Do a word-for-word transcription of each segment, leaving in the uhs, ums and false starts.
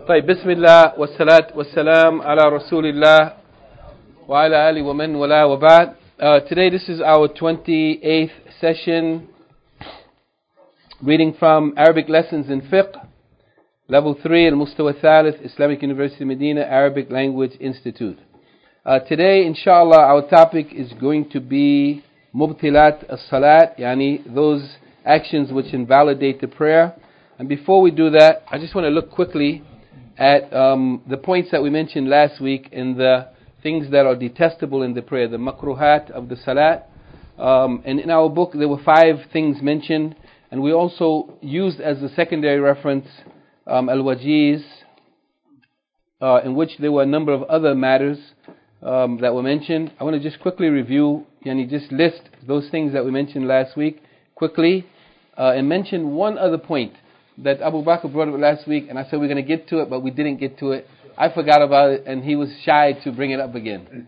طيب بسم الله والصلاة والسلام على رسول الله وعلى آله ومن والاه وبعد. Uh, today this is our twenty-eighth session reading from Arabic Lessons in Fiqh, Level three, Al-Mustawa Thalith, Islamic University Medina, Arabic Language Institute. Uh, today, inshallah, our topic is going to be Mubtilat as-Salat, yani those actions which invalidate the prayer. And before we do that, I just want to look quickly at um, the points that we mentioned last week in the things that are detestable in the prayer, the makruhat of the salat. Um, and in our book, there were five things mentioned, and we also used as a secondary reference um, al-wajiz, uh, in which there were a number of other matters um, that were mentioned. I want to just quickly review, yani just list those things that we mentioned last week quickly, uh, and mention one other point that Abu Bakr brought up last week, and I said we're going to get to it, but we didn't get to it. I forgot about it, and he was shy to bring it up again.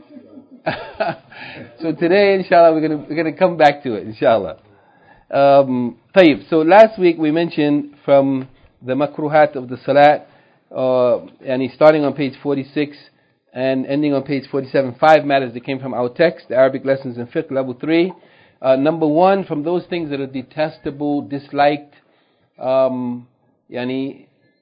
So today, inshallah, we're going to we're going to come back to it, inshallah. Um, طيب. So last week we mentioned from the makruhat of the salat, uh, and starting on page forty-six and ending on page forty-seven, five matters that came from our text, the Arabic Lessons in Fiqh, Level three. Uh, number one, from those things that are detestable, disliked, um, yani,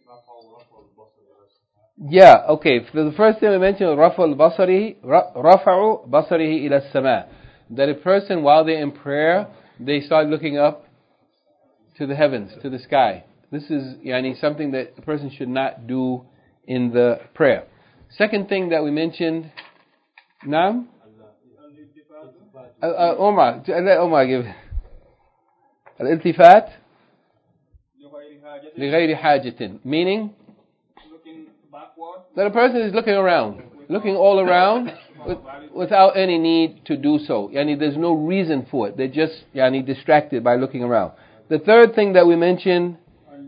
yeah, okay. So the first thing we mentioned was Rafa'u basari, Rafa'u basarihi ila sama. That a person, while they're in prayer, they start looking up to the heavens, to the sky. This is yani, something that a person should not do in the prayer. Second thing that we mentioned, Naam? Uh, uh, Omar, let Omar give it. Al-iltifat لغير حاجة, meaning that a person is looking around, looking all around with, without any need to do so. Yani there's no reason for it. They're just yani distracted by looking around. The third thing that we mentioned,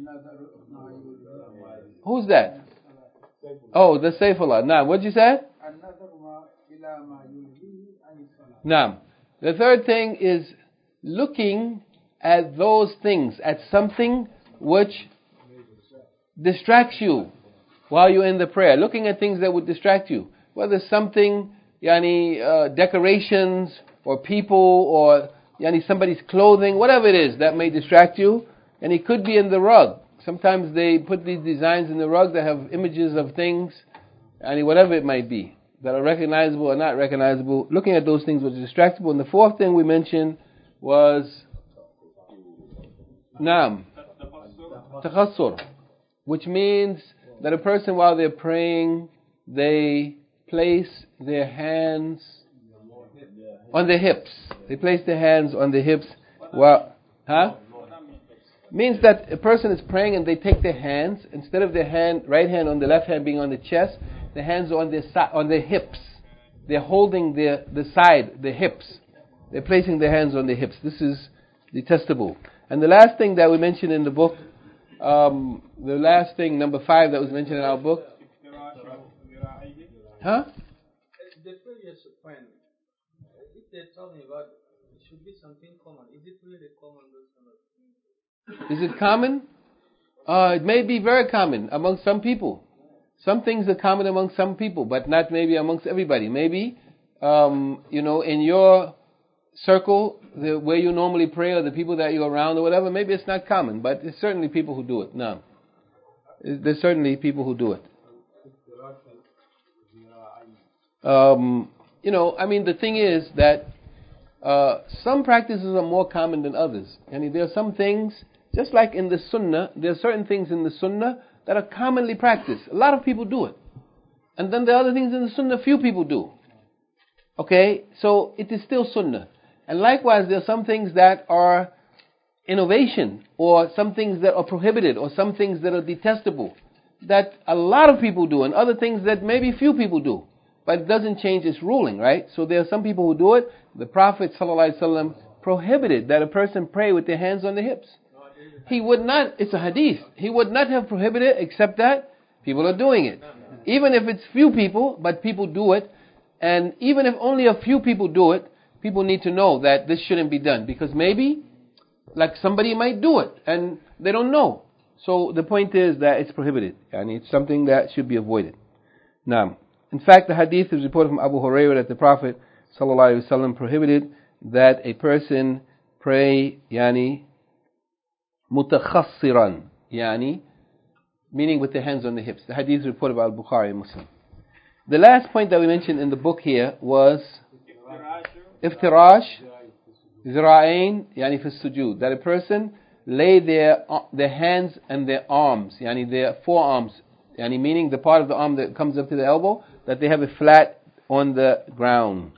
who's that? Oh, the Saifullah. Naam, what'd you say? Naam. The third thing is looking at those things, at something which distracts you while you're in the prayer. Looking at things that would distract you. Whether something, yani, uh, decorations, or people, or yani, somebody's clothing, whatever it is that may distract you. And it could be in the rug. Sometimes they put these designs in the rug that have images of things, yani, whatever it might be, that are recognizable or not recognizable. Looking at those things was distractible. And the fourth thing we mentioned was Naam, Takhassur, which means that a person, while they're praying, they place their hands on their hips. They place their hands on their hips. Well, huh? Means that a person is praying and they take their hands, instead of their hand, right hand on the left hand being on the chest, the hands are on their si- on their hips. They're holding their the side, the hips. They're placing their hands on their hips. This is detestable. And the last thing that we mentioned in the book, um, the last thing, number five, that was mentioned in our book. Huh? The previous point, if they're talking about it should be something common. Is it really common? Is it common? Uh, it may be very common among some people. Some things are common among some people, but not maybe amongst everybody. Maybe, um, you know, in your circle, the, where you normally pray, or the people that you're around or whatever, maybe it's not common, but there's certainly people who do it. No. There's certainly people who do it. Um, you know, I mean, the thing is that uh, some practices are more common than others. I mean, there are some things, just like in the sunnah, there are certain things in the sunnah that are commonly practiced. A lot of people do it. And then there are other things in the sunnah few people do. Okay? So it is still sunnah. And likewise, there are some things that are innovation, or some things that are prohibited, or some things that are detestable, that a lot of people do, and other things that maybe few people do. But it doesn't change its ruling, right? So there are some people who do it. The Prophet ﷺ prohibited that a person pray with their hands on their hips. He would not, it's a hadith, he would not have prohibited it except that people are doing it. Even if it's few people, but people do it. And even if only a few people do it, people need to know that this shouldn't be done. Because maybe, like somebody might do it and they don't know. So the point is that it's prohibited, and it's something that should be avoided. Now, in fact, the hadith is reported from Abu Hurairah that the Prophet sallallahu alaihi wasallam prohibited that a person pray, yani, mutakhassiran, yani, meaning with the hands on the hips. The hadith is reported by Al-Bukhari and Muslim. The last point that we mentioned in the book here was iftirash zira'ain, yani fi sujood, that a person lay their their hands and their arms, yani their forearms, yani meaning the part of the arm that comes up to the elbow, that they have it flat on the ground.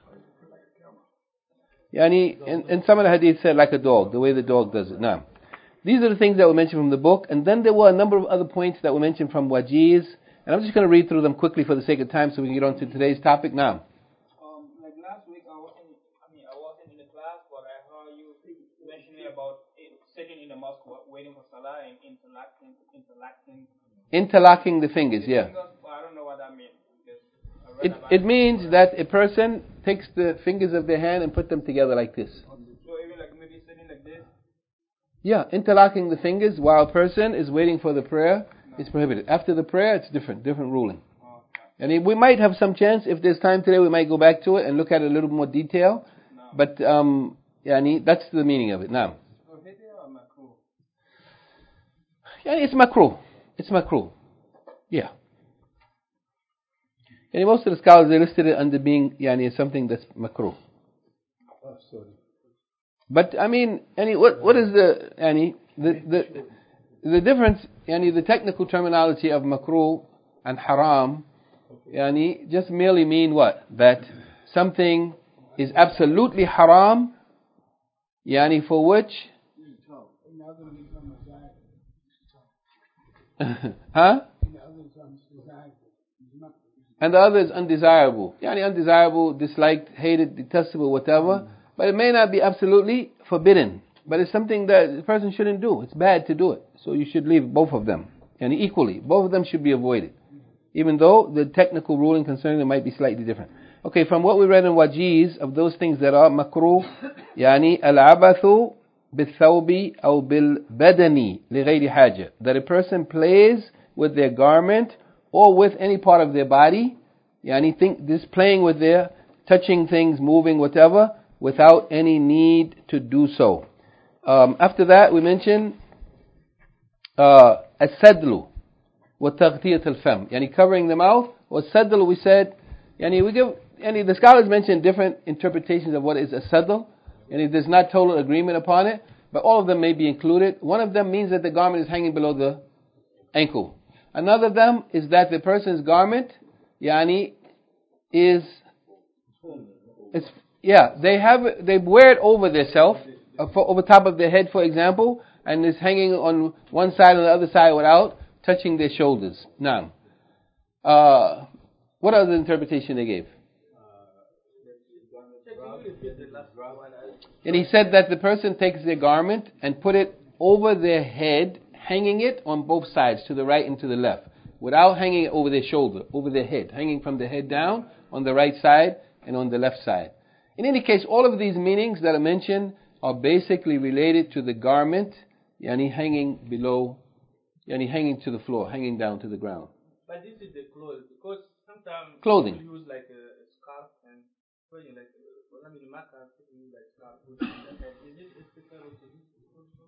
Yani, in, in some of the hadith said like a dog, the way the dog does it. Now, these are the things that were mentioned from the book, and then there were a number of other points that were mentioned from Wajiz, and I'm just going to read through them quickly for the sake of time so we can get on to today's topic now. Um, like last week, I wasn't. I mean, I wasn't in the class, but I heard you mentioning about it, sitting in the mosque waiting for salah and interlocking, interlocking. Interlocking the fingers, yeah. Fingers, well, I don't know what that means. It it means that a person takes the fingers of their hand and put them together like this. So even like maybe sitting like this. Yeah, interlocking the fingers while a person is waiting for the prayer no. is prohibited. After the prayer, it's different, different ruling. Oh, okay. And we might have some chance, if there's time today, we might go back to it and look at it a little more detail. No. But um, yani, that's the meaning of it. Now, prohibited or makruh? Yeah, it's makruh. It's makruh. Yeah. And most of the scholars, they listed it under being yani, something that's makruh. Oh, sorry. But I mean, any what what is the any the the the difference? Yani the technical terminology of makruh and haram, yani just merely mean what? That something is absolutely haram, yani for which. Huh? And the other is undesirable. Yani undesirable, disliked, hated, detestable, whatever. But it may not be absolutely forbidden. But it's something that the person shouldn't do. It's bad to do it. So you should leave both of them. And equally, both of them should be avoided. Even though the technical ruling concerning them might be slightly different. Okay, from what we read in Wajiz, of those things that are makruh, yani al-abathu bil-thawbi aw bil-badani li-ghayri haja. That a person plays with their garment or with any part of their body, yani think this playing with their, touching things, moving, whatever, without any need to do so. Um, after that, we mentioned uh, as-sadlu wa taghtiyat al-fam, yani covering the mouth. Or sadl, we said, yani we give, yani the scholars mention different interpretations of what is a sadl, and there's not total agreement upon it, but all of them may be included. One of them means that the garment is hanging below the ankle. Another of them is that the person's garment, yani, is, is yeah, they have they wear it over their self, uh, for, over top of their head, for example, and is hanging on one side or the other side without touching their shoulders. Now, uh, what other interpretation they gave? And he said that the person takes their garment and put it over their head, hanging it on both sides, to the right and to the left, without hanging it over their shoulder, over their head, hanging from the head down on the right side and on the left side. In any case, all of these meanings that are mentioned are basically related to the garment, yani hanging below, yani hanging to the floor, hanging down to the ground. But this is the clothes, because sometimes clothing. people use like a, a scarf and wearing like, well, I mean, the Makkah people use like scarf. Is it applicable to this also?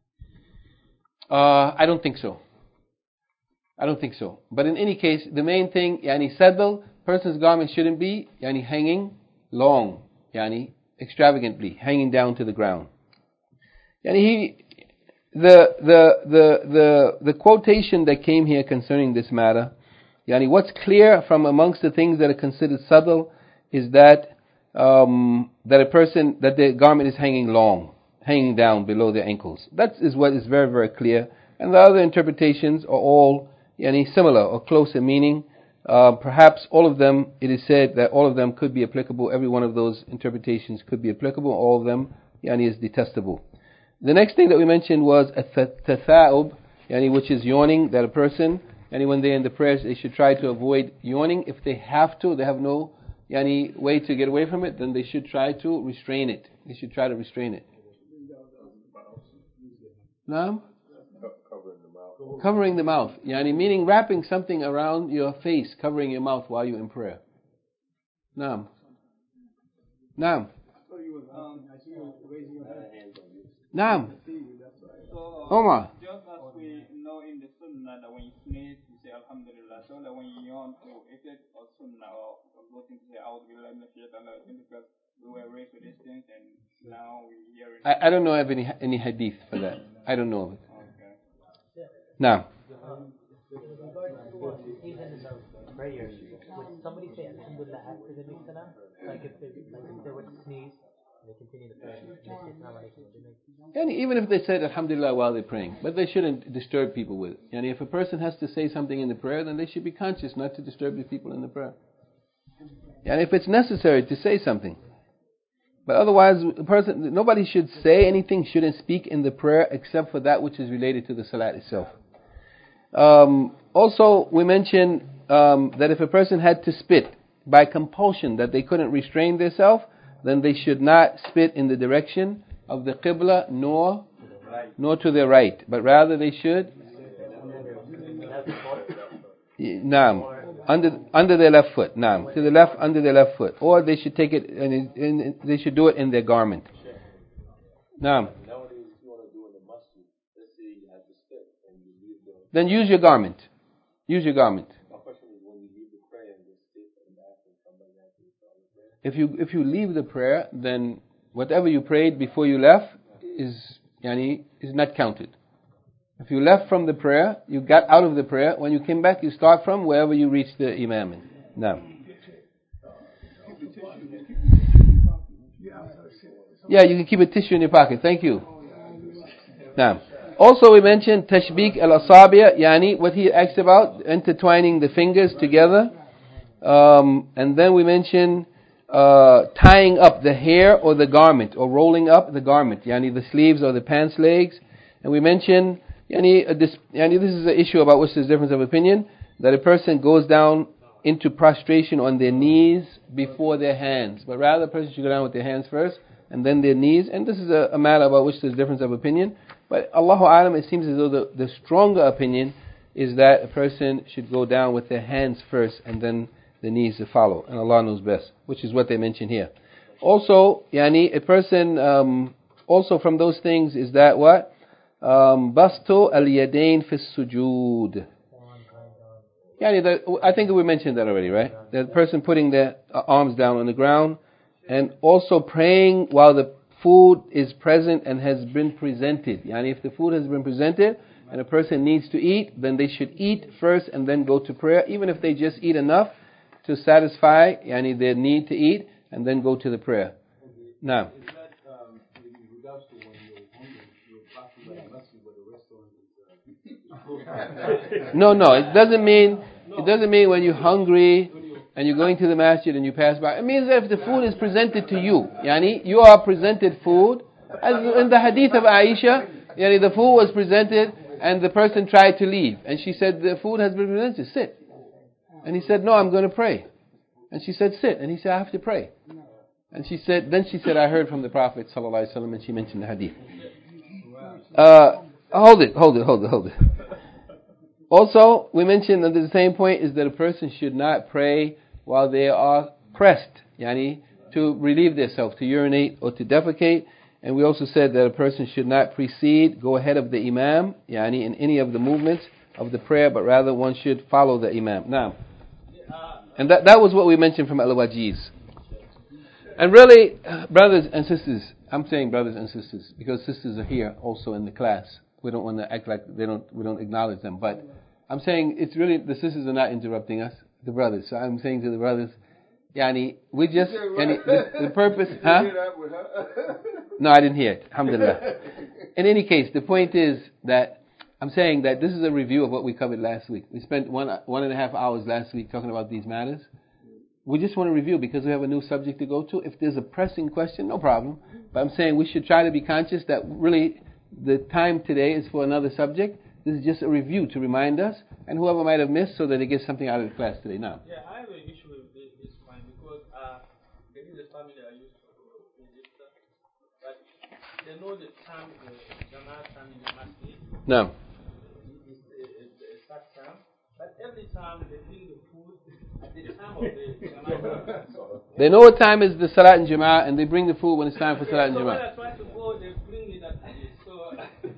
Uh, I don't think so. I don't think so. But in any case, the main thing, yani sadl, person's garment shouldn't be yani hanging long, yani extravagantly, hanging down to the ground. Yani he, the the the the the quotation that came here concerning this matter, yani what's clear from amongst the things that are considered sadl is that um, that a person that the garment is hanging long, hanging down below their ankles. That is what is very, very clear. And the other interpretations are all yani, similar or close in meaning. Uh, perhaps all of them, it is said that all of them could be applicable. Every one of those interpretations could be applicable. All of them yani, is detestable. The next thing that we mentioned was a tatha'ub, yani, which is yawning, that a person, yani, when they're in the prayers, they should try to avoid yawning. If they have to, they have no yani, way to get away from it, then they should try to restrain it. They should try to restrain it. No? Covering the mouth. Yani meaning wrapping something around your face, covering your mouth while you're in prayer. Naam. Naam. Naam. So, Omar. just as we know in the Sunnah that when you sneeze, you say Alhamdulillah. So that when you yawn, to if it's a Sunnah or a good thing to say, A'udhu Billahi Minash Shaitanir Rajim, because we were raised with these things and now we hear it. I, I don't know of any any hadith for that. I don't know of it. Okay. Naam. Even in the prayers, would somebody say Alhamdulillah after the salam? Like if they, like if they were to sneeze, they continue the prayer. And they say Assalamu alaikum. And even if they said Alhamdulillah while they're praying, but they shouldn't disturb people with it. And if a person has to say something in the prayer, then they should be conscious not to disturb the people in the prayer. And if it's necessary to say something. But otherwise, a person, nobody should say anything, shouldn't speak in the prayer except for that which is related to the salat itself. Um, also, we mentioned um, that if a person had to spit by compulsion, that they couldn't restrain themselves, then they should not spit in the direction of the Qibla nor nor to their right, but rather they should naam, under under their left foot, naam, to the left under their left foot, or they should take it and, and they should do it in their garment. Naam. Then use your garment. Use your garment. If you if you leave the prayer, then whatever you prayed before you left is yani is not counted. If you left from the prayer, you got out of the prayer. When you came back, you start from wherever you reached the imam. Now, yeah, you can keep a tissue in your pocket. Thank you. Now, also we mentioned tashbik al-asabi', yani what he asked about, intertwining the fingers together, um, and then we mentioned uh, tying up the hair or the garment, or rolling up the garment, yani the sleeves or the pants legs, and we mentioned. Yani, uh, this, yani this is an issue about which there's difference of opinion, that a person goes down into prostration on their knees before their hands. But rather, a person should go down with their hands first, and then their knees. And this is a, a matter about which there's difference of opinion. But Allahu Alam, it seems as though the, the stronger opinion is that a person should go down with their hands first, and then the knees to follow. And Allah knows best, which is what they mention here. Also, yani, a person, um, also from those things is that what? Um, bastu al-yadayn fi sujood. Yani the, I think we mentioned that already, right? The person putting their arms down on the ground, and also praying while the food is present and has been presented. Yani if the food has been presented and a person needs to eat, then they should eat first and then go to prayer, even if they just eat enough to satisfy yani their need to eat, and then go to the prayer. Now. No, no, it doesn't mean it doesn't mean when you're hungry and you're going to the masjid and you pass by. It means that if the food is presented to you, yani you are presented food, as in the hadith of Aisha, yani the food was presented and the person tried to leave, and she said, the food has been presented, sit. And he said, no, I'm going to pray. And she said, sit. And he said, I have to pray. And she said, then she said, I heard from the Prophet sallallahu alaihi wasallam, and she mentioned the hadith. Uh, hold it, hold it, hold it, hold it. Also, we mentioned that the same point is that a person should not pray while they are pressed, yani to relieve themselves, to urinate or to defecate. And we also said that a person should not precede, go ahead of the imam, yani in any of the movements of the prayer, but rather one should follow the imam. Now, and that that was what we mentioned from Al-Wajiz. And really, brothers and sisters, I'm saying brothers and sisters because sisters are here also in the class. We don't want to act like they don't. We don't acknowledge them, but I'm saying it's really the sisters are not interrupting us, the brothers. So I'm saying to the brothers, yani we just yani, the, the purpose, huh? No, I didn't hear it. Alhamdulillah. In any case, the point is that I'm saying that this is a review of what we covered last week. We spent one one and a half hours last week talking about these matters. We just want to review because we have a new subject to go to. If there's a pressing question, no problem. But I'm saying we should try to be conscious that really the time today is for another subject. This is just a review to remind us, and whoever might have missed, so that they get something out of the class today. Now. Yeah, I have an issue with this, this point because uh, there is a family I used to register, but they know the time, the Jama'at time in the masjid. No. Uh, every time they bring the food at the time of the Jama'ah. They know what time is the Salat in Jama'ah, and they bring the food when it's time for Salat in So when Jama'ah. I try to go, they bring me that hadith. So,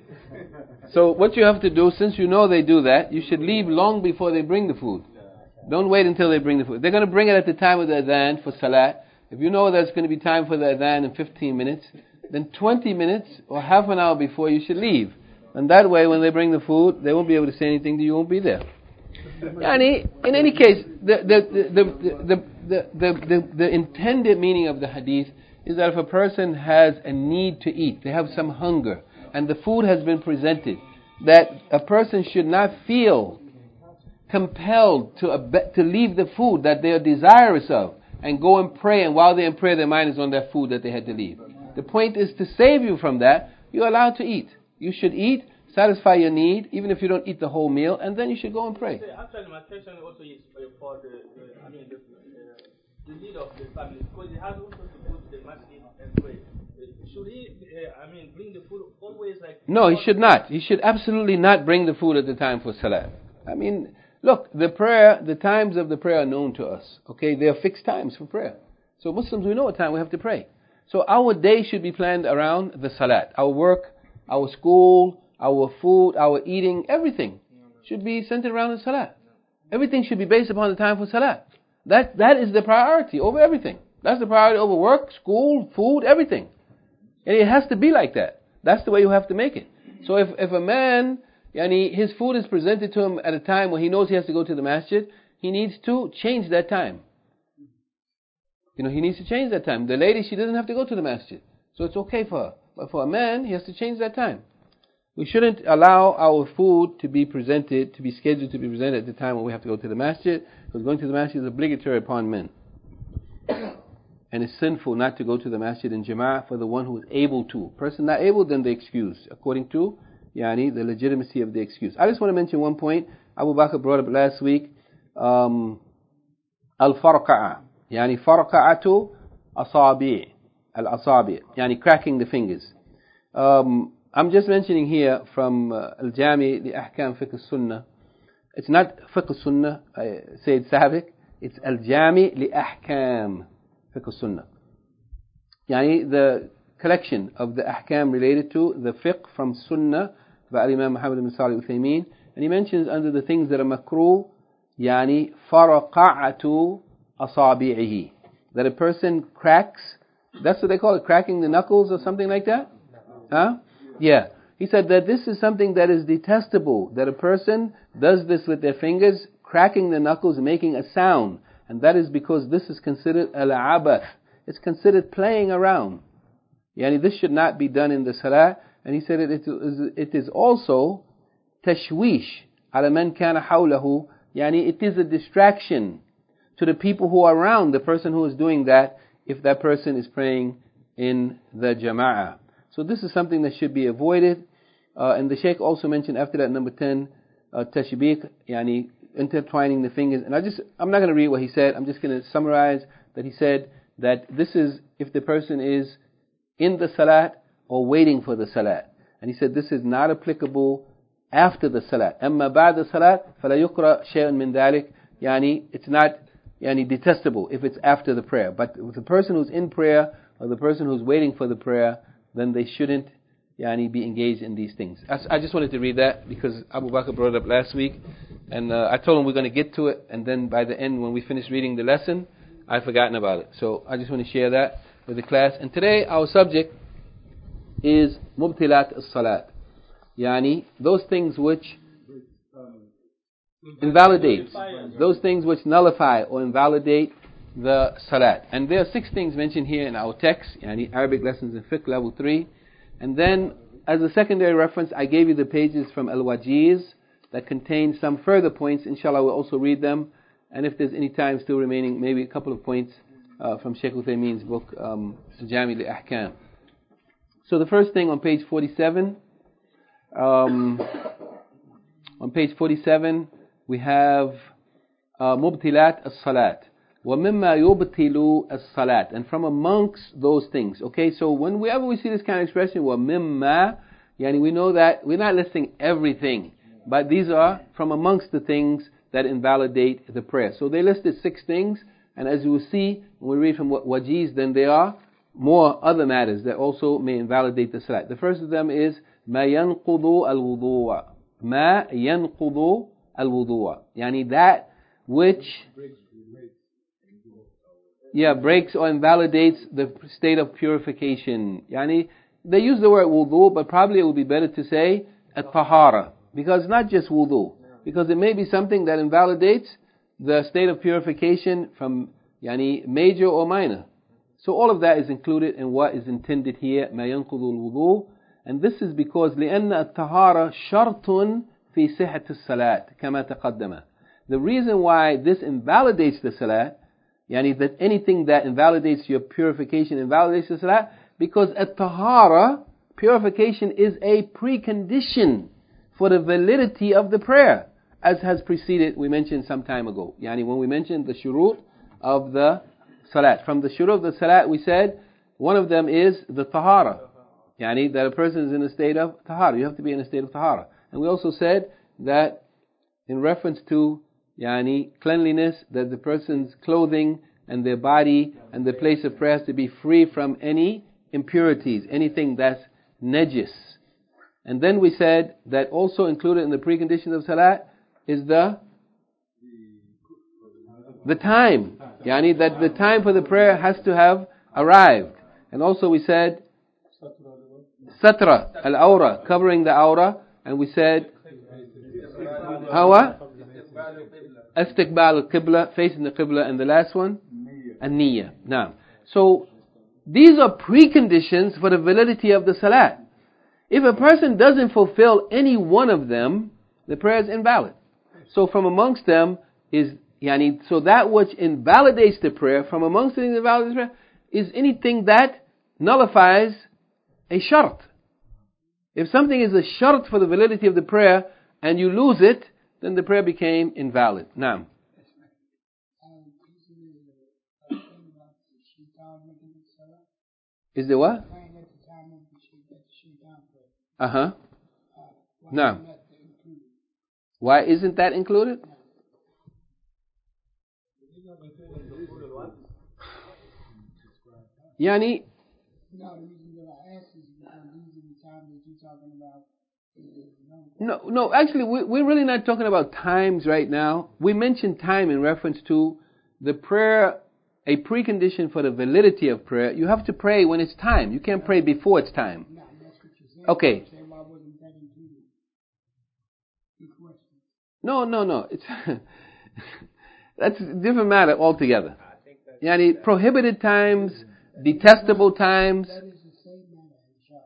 So what you have to do, since you know they do that, you should leave long before they bring the food. Don't wait until they bring the food. They're going to bring it at the time of the adhan for Salat. If you know there's going to be time for the adhan in fifteen minutes, then twenty minutes or half an hour before you should leave. And that way, when they bring the food, they won't be able to say anything to you, you won't be there. Yani, in any case, the the the the the, the, the, the intended meaning of the hadith is that if a person has a need to eat, they have some hunger, and the food has been presented, that a person should not feel compelled to ab- to leave the food that they are desirous of and go and pray, and while they're in prayer their mind is on that food that they had to leave. The point is to save you from that. You're allowed to eat. You should eat, satisfy your need, even if you don't eat the whole meal, and then you should go and pray. actually, my question also is for the, the I mean, the, uh, the leader of the family, because he has also to go to the masjid and pray. Should he, uh, I mean, bring the food always like... No, he should not. He should absolutely not bring the food at the time for salat. I mean, look, the prayer, the times of the prayer are known to us. Okay, they are fixed times for prayer. So Muslims, we know what time we have to pray. So our day should be planned around the salat. Our work, our school, our food, our eating, everything should be centered around the salat. Everything should be based upon the time for salat. That that is the priority over everything. That's the priority over work, school, food, everything. And it has to be like that. That's the way you have to make it. So if, if a man, yani, his food is presented to him at a time when he knows he has to go to the masjid, he needs to change that time. You know, he needs to change that time. The lady, she doesn't have to go to the masjid. So it's okay for her. But for a man, he has to change that time. We shouldn't allow our food to be presented, to be scheduled to be presented at the time when we have to go to the masjid, because going to the masjid is obligatory upon men. And it's sinful not to go to the masjid in jama'ah for the one who is able to. Person not able, then the excuse, according to yani, the legitimacy of the excuse. I just want to mention one point. Abu Bakr brought up last week, um, al-farqa'a, yani farqa'atu asabi', al-asabi', yani cracking the fingers. Um, I'm just mentioning here from uh, Al-Jami li Ahkam Fiqh Sunnah. It's not Fiqh Sunnah, uh, Sayyid Sabiq. It's Al-Jami li Ahkam Fiqh Sunnah. Yani the collection of the ahkam related to the fiqh from Sunnah by Imam Muhammad ibn Salih al-Uthaymeen. And he mentions under the things that are makruh, yani faraqa'atu asabi'ihi. That a person cracks, that's what they call it, cracking the knuckles or something like that? Huh? Yeah. He said that this is something that is detestable, that a person does this with their fingers, cracking the knuckles, making a sound. And that is because this is considered al-abath. It's considered playing around. Yani this should not be done in the salah. And he said it, it, is, it is also tashwish ala man kana hawlahu. Yani it is a distraction to the people who are around the person who is doing that, if that person is praying in the jama'ah. So this is something that should be avoided. Uh, and the Shaykh also mentioned after that, number ten, uh, tashbiq, yani intertwining the fingers. And I just, I'm not going to read what he said. I'm just going to summarize that he said that this is if the person is in the salat or waiting for the salat. And he said this is not applicable after the salat. أما بعد الصلاة فلا يقرأ شيء من ذلك. Yani it's not yani detestable if it's after the prayer. But with the person who's in prayer or the person who's waiting for the prayer, then they shouldn't yani, be engaged in these things. I, I just wanted to read that because Abu Bakr brought it up last week, and uh, I told him we're going to get to it, and then by the end when we finish reading the lesson, I've forgotten about it. So I just want to share that with the class. And today our subject is mubtilat as-salat, yani those things which invalidate, those things which nullify or invalidate the salat. And there are six things mentioned here in our text, yani Arabic lessons in fiqh level three. And then as a secondary reference, I gave you the pages from Al-Wajiz that contain some further points. Inshallah we'll also read them. And if there's any time still remaining, maybe a couple of points uh, from Shaykh Uthaymeen's book, um, Jami' al-Ahkam. So the first thing on page forty-seven, um, on page forty-seven we have uh, Mubtilat as-Salat. وَمِمَّا يُبْتِلُ الصَّلَاةِ. And from amongst those things. Okay, so whenever we see this kind of expression, وَمِمَّا, yani we know that we're not listing everything, but these are from amongst the things that invalidate the prayer. So they listed six things, and as you will see when we read from Wajiz, then there are more other matters that also may invalidate the salat. The first of them is ما ينقض الوضوء. ما ينقض الوضوء. Yani that which yeah breaks or invalidates the state of purification. Yani they use the word wudu, but probably it would be better to say at-tahara, because it's not just wudu, because it may be something that invalidates the state of purification from yani major or minor. So all of that is included in what is intended here, ما ينقض الوضوء, and this is because لأن الطهارة شرط في صحة الصلاة كما تقدم. The reason why this invalidates the salat, yani that anything that invalidates your purification invalidates the salat, because at-tahara, purification, is a precondition for the validity of the prayer, as has preceded, we mentioned some time ago. Yani when we mentioned the shurut of the salat. From the shurut of the salat, we said one of them is the tahara. Yani that a person is in a state of tahara. You have to be in a state of tahara. And we also said that in reference to yani cleanliness, that the person's clothing and their body and the place of prayer has to be free from any impurities, anything that's najis. And then we said that also included in the preconditions of salat is the the time. Yani that the time for the prayer has to have arrived. And also we said satra, al-awra, covering the awra. And we said hawa, istiqbal al-qibla, facing the qibla. And the last one, an-niyya. Now, so these are preconditions for the validity of the salat. If a person doesn't fulfill any one of them, the prayer is invalid. So from amongst them is Yani, so that which invalidates the prayer, from amongst the things that invalidates the prayer, is anything that nullifies a shart. If something is a shart for the validity of the prayer, and you lose it, then the prayer became invalid. Naam. Is there what? Uh-huh. Naam. Why isn't that included? Yani, no, no. Actually, we, we're really not talking about times right now. We mentioned time in reference to the prayer, a precondition for the validity of prayer. You have to pray when it's time. You can't pray before it's time. Okay. No, no, no. It's that's a different matter altogether. Yani, prohibited times, detestable times. That is the same matter, inshallah.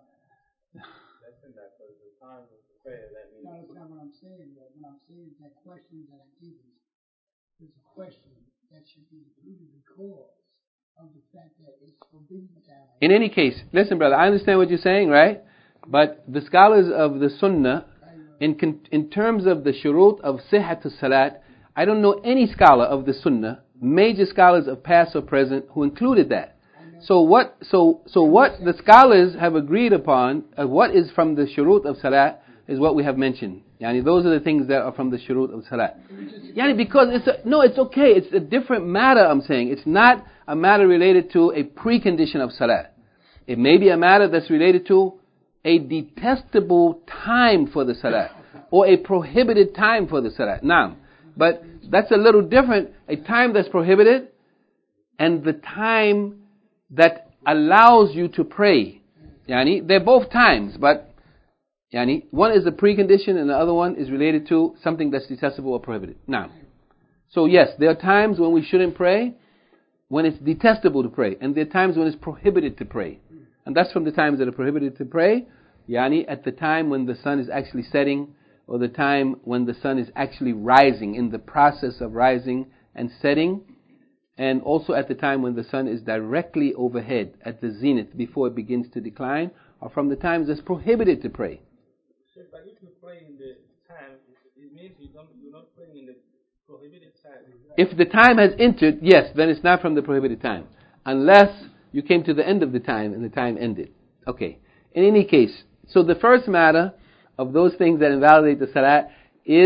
No, that's not what I'm saying. But what I'm saying is that question that I give is, is a question that should be included because of the fact that it's forbidden time. In any case, listen, brother, I understand what you're saying, right? But the scholars of the Sunnah, in con- in terms of the shurut of sihhat salat, I don't know any scholar of the Sunnah, major scholars of past or present, who included that. So what? So so what the scholars have agreed upon, uh, what is from the shurut of salat, is what we have mentioned. Yani those are the things that are from the shurut of salat. Yani because it's a, no, it's okay. It's a different matter. I'm saying it's not a matter related to a precondition of salat. It may be a matter that's related to a detestable time for the salat or a prohibited time for the salat. Now, but that's a little different. A time that's prohibited and the time that allows you to pray. Yani, they're both times, but yani, one is a precondition and the other one is related to something that's detestable or prohibited. Now, so yes, there are times when we shouldn't pray, when it's detestable to pray, and there are times when it's prohibited to pray. And that's from the times that are prohibited to pray, yani, at the time when the sun is actually setting, or the time when the sun is actually rising, in the process of rising and setting, and also at the time when the sun is directly overhead at the zenith before it begins to decline, or from the times that's prohibited to pray. So, but if you pray in the time, it means you don't, you're not praying in the prohibited time. If the time has entered, yes, then it's not from the prohibited time. Unless you came to the end of the time and the time ended. Okay. In any case, so the first matter of those things that invalidate the salat is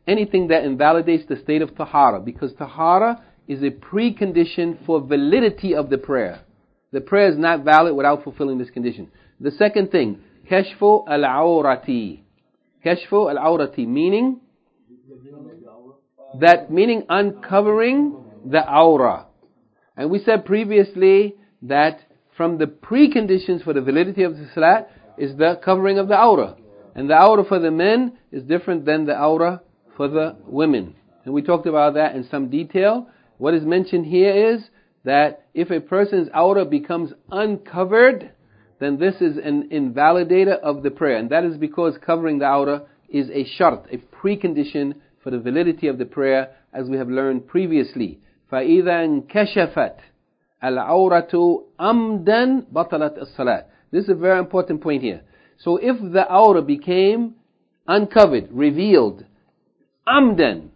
anything that invalidates the state of tahara, because tahara is a precondition for validity of the prayer. The prayer is not valid without fulfilling this condition. The second thing, kashfu al-awrati. Kashfu al-awrati, meaning that meaning uncovering the aura. And we said previously that from the preconditions for the validity of the salat is the covering of the aura. And the aura for the men is different than the aura for the women. And we talked about that in some detail. What is mentioned here is that if a person's aura becomes uncovered, then this is an invalidator of the prayer. And that is because covering the aura is a shart, a precondition for the validity of the prayer, as we have learned previously. فَإِذَا انْكَشَفَتْ الْعَوْرَةُ أَمْدًا بَطَلَتْ الصَّلَاةِ. This is a very important point here. So if the aura became uncovered, revealed, amdan,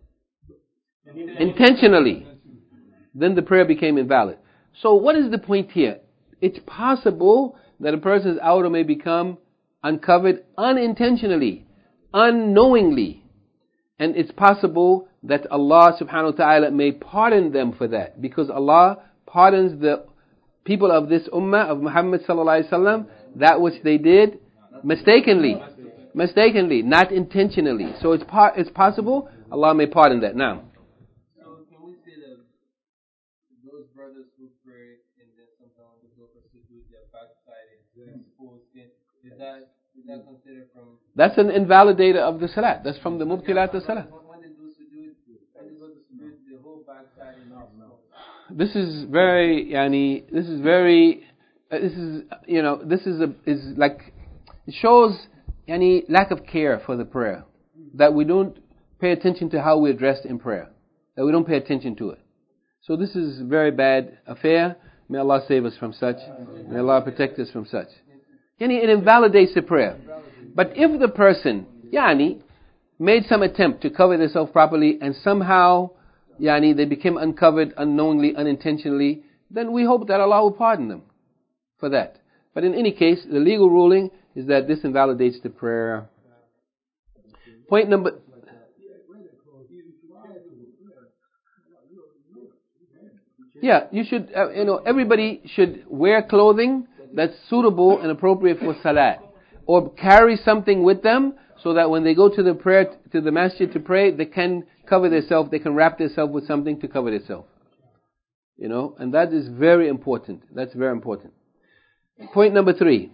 intentionally, then the prayer became invalid. So what is the point here? It's possible that a person's aura may become uncovered unintentionally, unknowingly. And it's possible that Allah subhanahu wa ta'ala may pardon them for that, because Allah pardons the people of this ummah of Muhammad sallallahu alaihi wasallam that which they did mistakenly, mistakenly, not intentionally. So it's po- it's possible Allah may pardon that. Now, so can we say that those brothers who pray and then sometimes they go for sujood, their backside is exposed, is that is that considered from? That's an invalidator of the salat. That's from the mubtilat of salat. When they do sujood, when they go to sujood, the whole backside is off. This is very, yani, this is very, uh, this is, you know, this is a, is like, it shows, yani, lack of care for the prayer. That we don't pay attention to how we're dressed in prayer. That we don't pay attention to it. So this is a very bad affair. May Allah save us from such. May Allah protect us from such. Yani, it invalidates the prayer. But if the person, yani, made some attempt to cover themselves properly and somehow, yani, they became uncovered unknowingly, unintentionally, then we hope that Allah will pardon them for that. But in any case, the legal ruling is that this invalidates the prayer. Point number... Yeah, you should, uh, you know, everybody should wear clothing that's suitable and appropriate for salat. Or carry something with them so that when they go to the prayer, to the masjid to pray, they can cover themselves, they can wrap themselves with something to cover themselves. You know, and that is very important. That's very important. Point number three.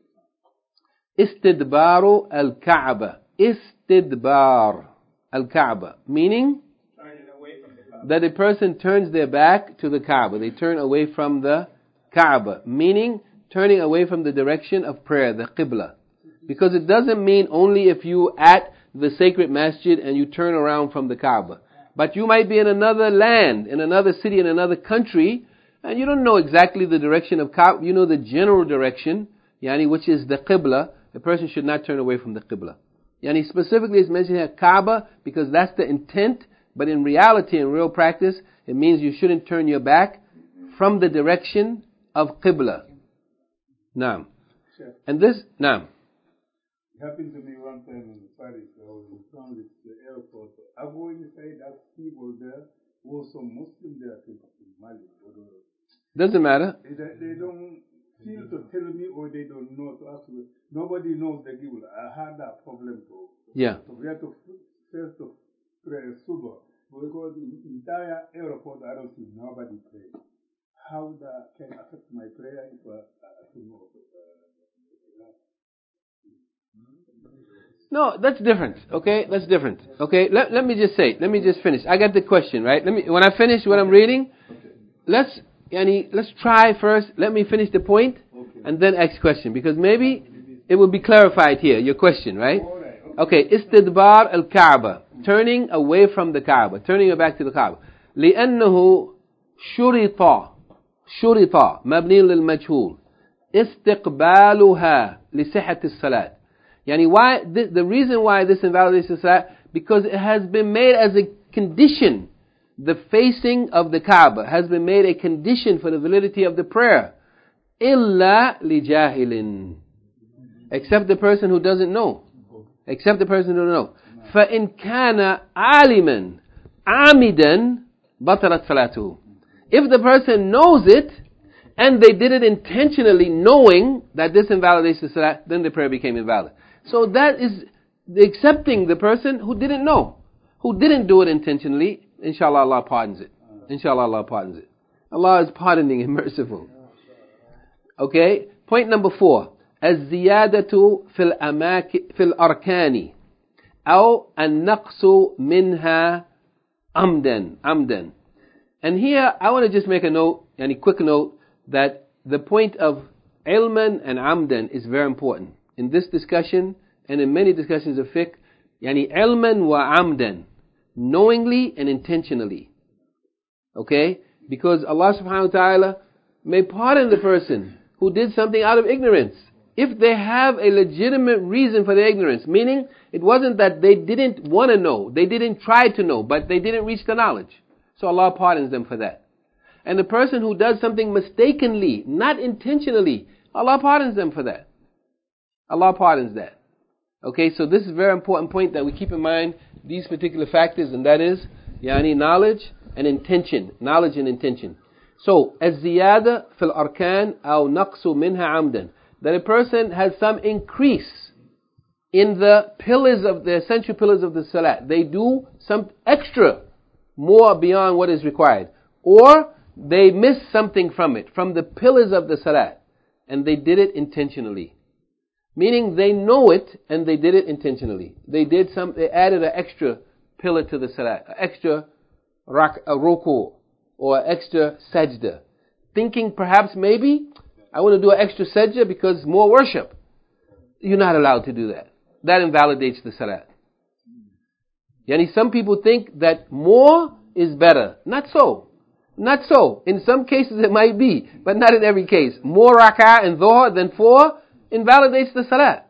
Istidbaru al-Ka'bah. Istidbar al-Ka'bah. Meaning that a person turns their back to the Kaaba. They turn away from the Kaaba. Meaning turning away from the direction of prayer, the Qibla. Because it doesn't mean only if you at the sacred masjid and you turn around from the Kaaba. But you might be in another land, in another city, in another country, and you don't know exactly the direction of Kaaba. You know the general direction, yani, which is the Qibla. A person should not turn away from the Qibla. Yani, specifically it's mentioned here Kaaba because that's the intent, but in reality, in real practice, it means you shouldn't turn your back from the direction of Qibla. Naam. And this, naam. It happened to me one time in Paris. I was in transit to the airport. I go inside, I see people there who are some Muslim there, I think in Mali. Doesn't matter. They, they don't feel to tell me or they don't know to ask me. Nobody knows the Qibla. I had that problem too. Yeah. So we had to first to pray Subah. Because in the entire airport, I don't see nobody pray. How that can affect my prayer if I, I don't know. No, that's different. Okay, that's different. Okay, let let me just say. Let me just finish. I got the question right. Let me. When I finish what I'm reading, let's yani, let's try first. Let me finish the point, and then ask question because maybe it will be clarified here. Your question, right? Okay, istidbar al-Kaaba, turning away from the Kaaba, turning your back to the Kaaba. لأنه شرط شرط مبني للمجهول استقبالها لصحة الصلاة. Yani why the, the reason why this invalidates the salat, because it has been made as a condition. The facing of the Kaaba has been made a condition for the validity of the prayer. إلا لجاهل, except the person who doesn't know. Except the person who doesn't know. فإن كان عالما عامدا بطلت صلاته. If the person knows it and they did it intentionally, knowing that this invalidates the salah, then the prayer became invalid. So that is accepting the person who didn't know, who didn't do it intentionally. Inshallah, Allah pardons it. Inshallah, Allah pardons it. Allah is pardoning and merciful. Okay, point number four. الزيادة في الأماكن في الأركان أو النقص منها عمدا عمدا. And here I want to just make a note, and a quick note, that the point of ilman and amdan is very important in this discussion and in many discussions of fiqh. Yani ilman wa amdan, knowingly and intentionally. Okay? Because Allah subhanahu wa ta'ala may pardon the person who did something out of ignorance, if they have a legitimate reason for their ignorance. Meaning, it wasn't that they didn't want to know, they didn't try to know, but they didn't reach the knowledge. So Allah pardons them for that. And the person who does something mistakenly, not intentionally, Allah pardons them for that. Allah pardons that. Okay, so this is a very important point that we keep in mind, these particular factors, and that is, yani knowledge and intention. Knowledge and intention. So, الزيادة في الأركان أو نقص منها عمدا. That a person has some increase in the pillars of the essential pillars of the salat. They do some extra, more beyond what is required. Or they miss something from it, from the pillars of the salat. And they did it intentionally. Meaning they know it and they did it intentionally. They did some, they added an extra pillar to the salat, an extra rak, a ruku, or extra sajda. Thinking perhaps maybe, I want to do an extra sajda because more worship. You're not allowed to do that. That invalidates the salat. Yani some people think that more is better. Not so. Not so. In some cases it might be, but not in every case. More rak'ah in dhuhr than four invalidates the salat.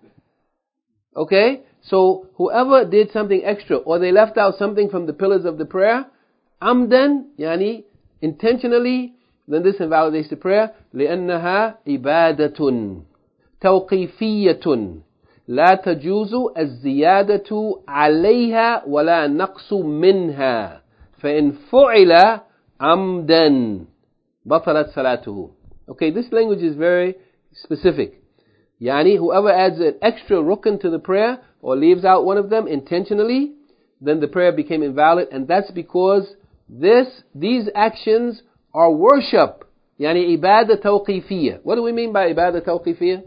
Okay? So whoever did something extra, or they left out something from the pillars of the prayer, amdan, yani intentionally, then this invalidates the prayer. لأنها إبادة توقيفية لا تجوز الزيادة عليها ولا نقص منها فإن فعل عمدا بطلت صلاته. Okay, this language is very specific. Yani whoever adds an extra rukn to the prayer or leaves out one of them intentionally, then the prayer became invalid, and that's because this these actions are worship. Yani ibadah tawqifiyya. What do we mean by ibadah tawqifiyya?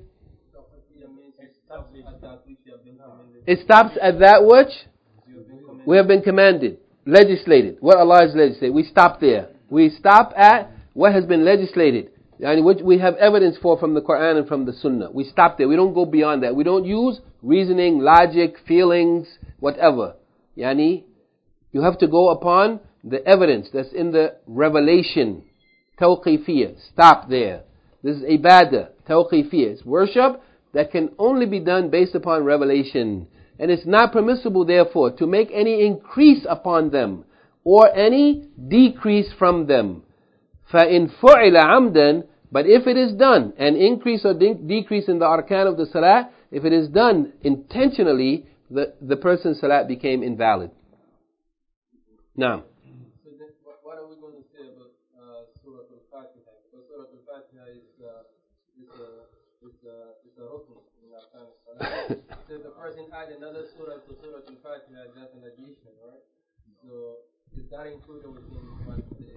It stops at that which we have been commanded, legislated. What Allah has legislated. We stop there. We stop at what has been legislated, yani which we have evidence for from the Quran and from the Sunnah. We stop there. We don't go beyond that. We don't use reasoning, logic, feelings, whatever. Yani you have to go upon the evidence that's in the revelation. Tawqifiyya. Stop there. This is ibadah. Tawqifiyya. It's worship that can only be done based upon revelation. And it's not permissible, therefore, to make any increase upon them or any decrease from them. فَإِن فُعِلَ عَمْدًا. But if it is done, an increase or de- decrease in the arkan of the salat, if it is done intentionally, the, the person's salat became invalid. Now, So then, what, what are we going to say about uh, Surah Al-Fatiha? Because Surah Al-Fatiha is uh, is a is a is a rukn in our time of salat. So if the person add another surah to Surah Al-Fatiha, that's an addition, right? So is that included within what the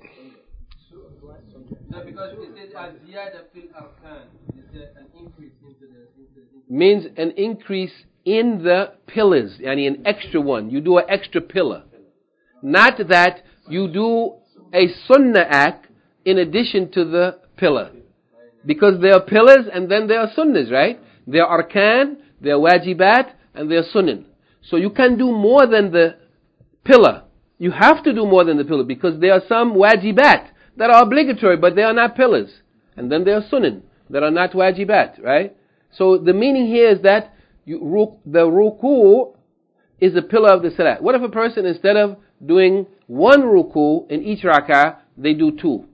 no, because it says al-ziyada fil arkan. It says an increase into the into the means an increase in the pillars, yani an extra one. You do an extra pillar. Not that you do a sunnah act in addition to the pillar. Because there are pillars and then there are sunnahs, right? There are arkan, there are wajibat, and there are sunan. So you can do more than the pillar. You have to do more than the pillar because there are some wajibat that are obligatory, but they are not pillars. And then there are sunan that are not wajibat, right? So the meaning here is that you, the ruku is a pillar of the salat. What if a person, instead of doing one ruku in each rak'ah, they do two?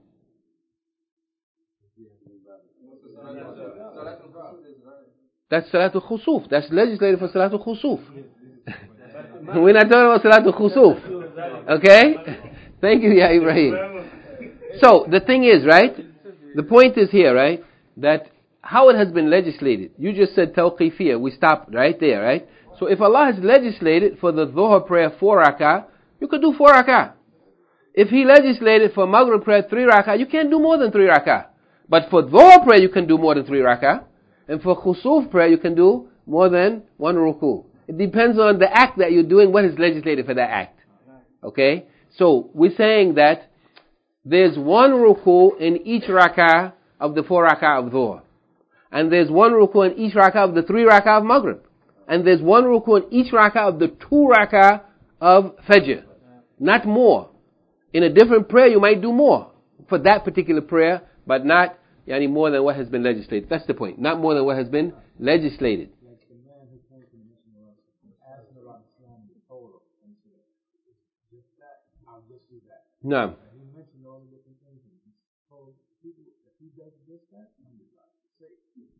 That's salatul khusuf. That's legislated for salatul khusuf. We're not talking about Salatul Khusuf. Okay? Thank you, Ya Ibrahim. So, the thing is, right? The point is here, right? That how it has been legislated. You just said tawqifiyah. We stopped right there, right? So if Allah has legislated for the Dhuhr prayer four rak'ah, you could do four rak'ah. If He legislated for Maghrib prayer three rak'ah, you can't do more than three rak'ah. But for Dhuhr prayer, you can do more than three rak'ah. And for Khusuf prayer, you can do more than one ruku. It depends on the act that you're doing, what is legislated for that act. Okay? So, we're saying that there's one ruku in each rak'ah of the four rak'ah of Dhuhr. And there's one ruku in each rak'ah of the three rak'ah of Maghrib. And there's one ruku in each rak'ah of the two rak'ah of Fajr. Not more. In a different prayer, you might do more for that particular prayer, but not yani, more than what has been legislated. That's the point. Not more than what has been legislated. Like the man who came to the mission was asking about Islam in total. And said, just that, I'll just do that. No. And he mentioned all the different things. And he told people, if he does just that, I'm just like, say.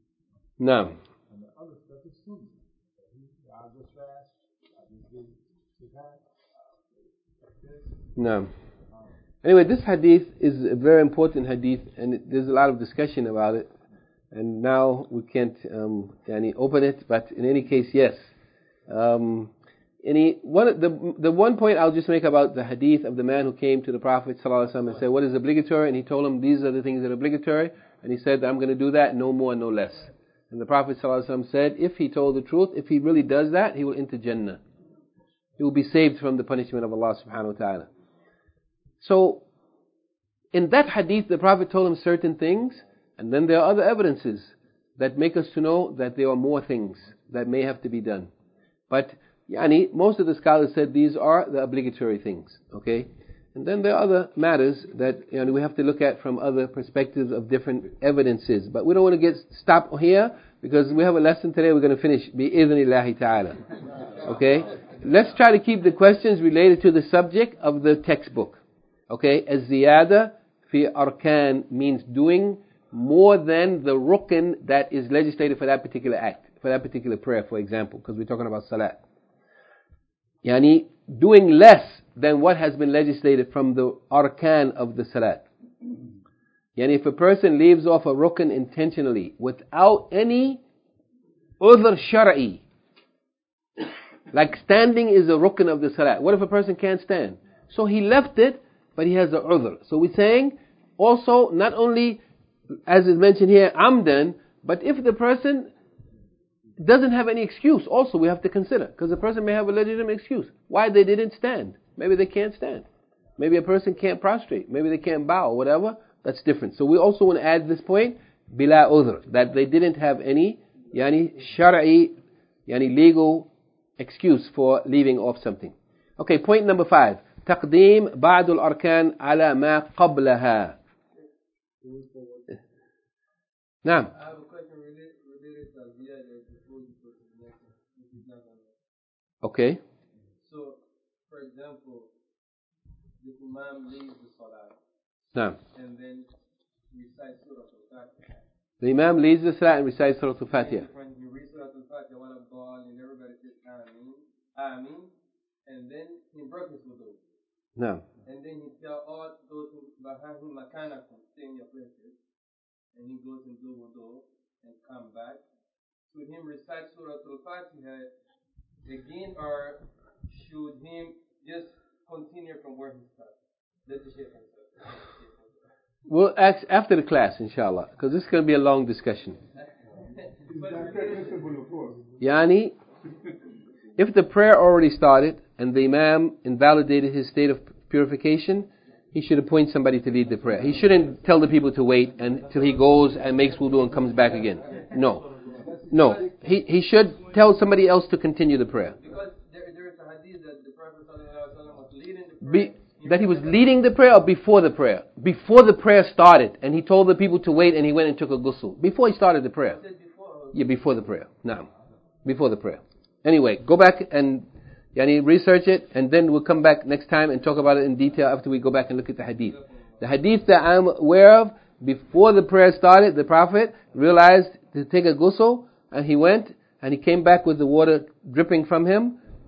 No. And the other stuff is sunnah. I'll just fast, I'll just do zakat, like this. No. Anyway, this hadith is a very important hadith, and it, there's a lot of discussion about it. And now we can't um, yani, open it, but in any case, yes. Um, any one the the one point I'll just make about the hadith of the man who came to the Prophet ﷺ and said, "What is obligatory?" And he told him, "These are the things that are obligatory." And he said, "I'm going to do that, no more, no less." And the Prophet ﷺ said, if he told the truth, if he really does that, he will enter Jannah. He will be saved from the punishment of Allah subhanahu wa ta'ala. So, in that hadith, the Prophet told him certain things, and then there are other evidences that make us to know that there are more things that may have to be done. But, yani, most of the scholars said these are the obligatory things, okay? And then there are other matters that you know, we have to look at from other perspectives of different evidences. But we don't want to get stopped here, because we have a lesson today we're going to finish, bi-idhnillahi ta'ala. Okay? Let's try to keep the questions related to the subject of the textbook. Okay? Az-ziyada fi arkan means doing more than the rukn that is legislated for that particular act, for that particular prayer, for example, because we're talking about salat. Yani, doing less than what has been legislated from the arkan of the salat. Yani, if a person leaves off a rukn intentionally without any udhr shar'i, like standing is a rukn of the salat. What if a person can't stand? So he left it, but he has a udhr. So we're saying also not only, as is mentioned here, amdan, but if the person doesn't have any excuse, also we have to consider, because a person may have a legitimate excuse why they didn't stand. Maybe they can't stand. Maybe a person can't prostrate. Maybe they can't bow or whatever. That's different. So we also want to add this point, bila udhr, that they didn't have any yani shar'i, yani legal excuse for leaving off something. Okay, point number five. تقديم بعض الأركان على ما قبلها. نعم. I have a question related, related to Ziyada before you go to the next one, which is not gonna... Okay. So, for example, the Imam leaves the Salah نعم. and then recites Surah Al-Fatiha. The Imam leads the Salah and recites Surah Al-Fatiha. When he reads Surah Al-Fatiha, one of God and everybody says Ameen, Ameen, and then he broke his wudu. نعم. And then he tell all those who behind him, Makanakum, stay in your places. And he goes and do wudu and come back. Should him recite Surah Al-Fatiha again, or should him just continue from where he started? Let the Shaykh answer. We'll ask after the class, inshallah, because this is going to be a long discussion. Yani, if the prayer already started and the Imam invalidated his state of purification, he should appoint somebody to lead the prayer. He shouldn't tell the people to wait until he goes and makes wudu and comes back again. No. No. He he should tell somebody else to continue the prayer. Because there, there is a hadith that the Prophet ﷺ was leading the prayer. Be, that he was leading the prayer or before the prayer? Before the prayer started, and he told the people to wait and he went and took a ghusl. Before he started the prayer. Yeah, before the prayer. No. Before the prayer. Anyway, go back and yani, research it, and then we'll come back next time and talk about it in detail after we go back and look at the hadith. The hadith that I'm aware of, before the prayer started, the Prophet realized to take a ghusl, and he went and he came back with the water dripping from him,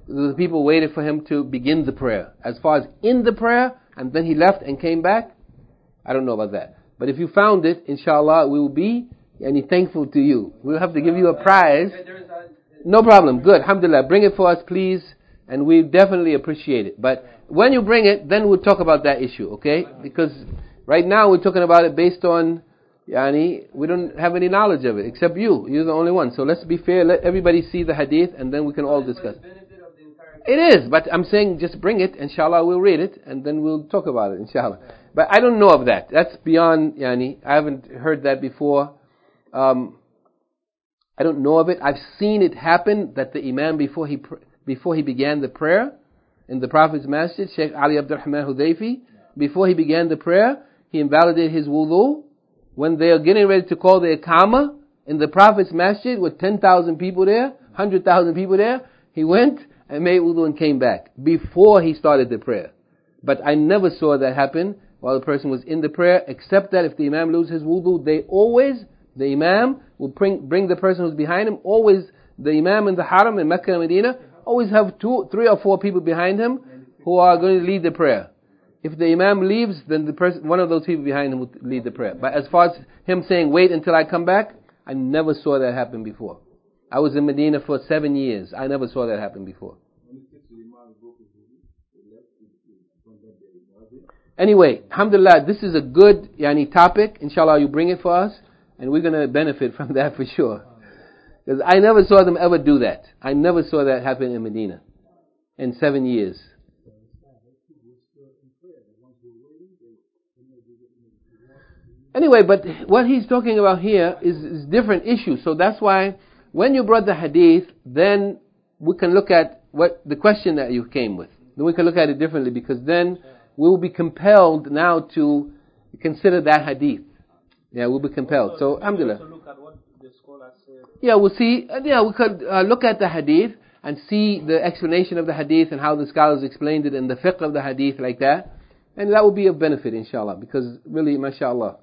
the people waited for him to begin the prayer. As far as in the prayer, and then he left and came back, I don't know about that. But if you found it, inshallah, we will be yani, thankful to you. We'll have to give you a prize. No problem. Good. Alhamdulillah. Bring it for us, please. And we definitely appreciate it. But when you bring it, then we'll talk about that issue, okay? Because right now we're talking about it based on, yani, we don't have any knowledge of it, except you. You're the only one. So let's be fair. Let everybody see the hadith, and then we can all discuss. It is, but I'm saying just bring it. Inshallah, we'll read it, and then we'll talk about it, inshallah. But I don't know of that. That's beyond, yani, I haven't heard that before. Um, I don't know of it. I've seen it happen that the Imam, before he pr- before he began the prayer in the Prophet's masjid, Sheikh Ali Abdurrahman Hudayfi, before he began the prayer, he invalidated his wudu. When they are getting ready to call the Iqamah in the Prophet's masjid with ten thousand people there, one hundred thousand people there, he went and made wudu and came back before he started the prayer. But I never saw that happen while the person was in the prayer, except that if the Imam loses his wudu, they always, the Imam will bring, bring the person who's behind him, always, the Imam in the Haram in Mecca and Medina, always have two, three or four people behind him who are going to lead the prayer. If the Imam leaves, then the person, one of those people behind him will lead the prayer. But as far as him saying, wait until I come back, I never saw that happen before. I was in Medina for seven years. I never saw that happen before. Anyway, alhamdulillah, this is a good yani, topic. Inshallah, you bring it for us, and we're going to benefit from that for sure. Because I never saw them ever do that. I never saw that happen in Medina in seven years. Anyway, but what he's talking about here is, is different issue. So that's why when you brought the hadith, then we can look at what the question that you came with. Then we can look at it differently, because then we will be compelled now to consider that hadith. Yeah, we'll be compelled. So, alhamdulillah. Yeah, we'll see. Uh, yeah, we could uh, look at the hadith and see the explanation of the hadith and how the scholars explained it and the fiqh of the hadith like that. And that will be of benefit, inshallah. Because really, mashallah,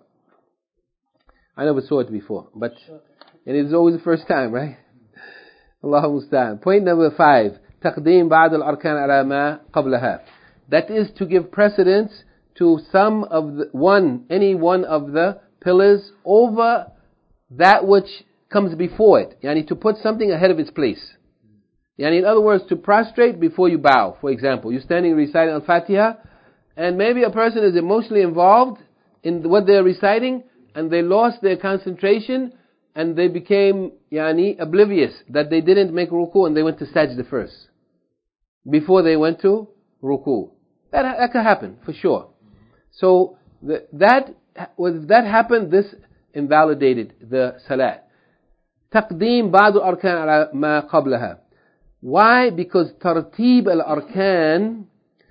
I never saw it before. But and it is always the first time, right? Allahu musta'an. Point number five. تقديم بعض الأركان على ما قبلها. That is to give precedence to some of the one, any one of the pillars over that which comes before it. Yani to put something ahead of its place. Yani in other words, to prostrate before you bow. For example, you're standing reciting Al-Fatiha, and maybe a person is emotionally involved in what they're reciting, and they lost their concentration, and they became yani oblivious that they didn't make ruku, and they went to sajda first before they went to ruku. That that could happen for sure. So the, that when that happened, this invalidated the salat. تقديم بعض الأركان على ما قبلها. Why? Because ترتيب الأركان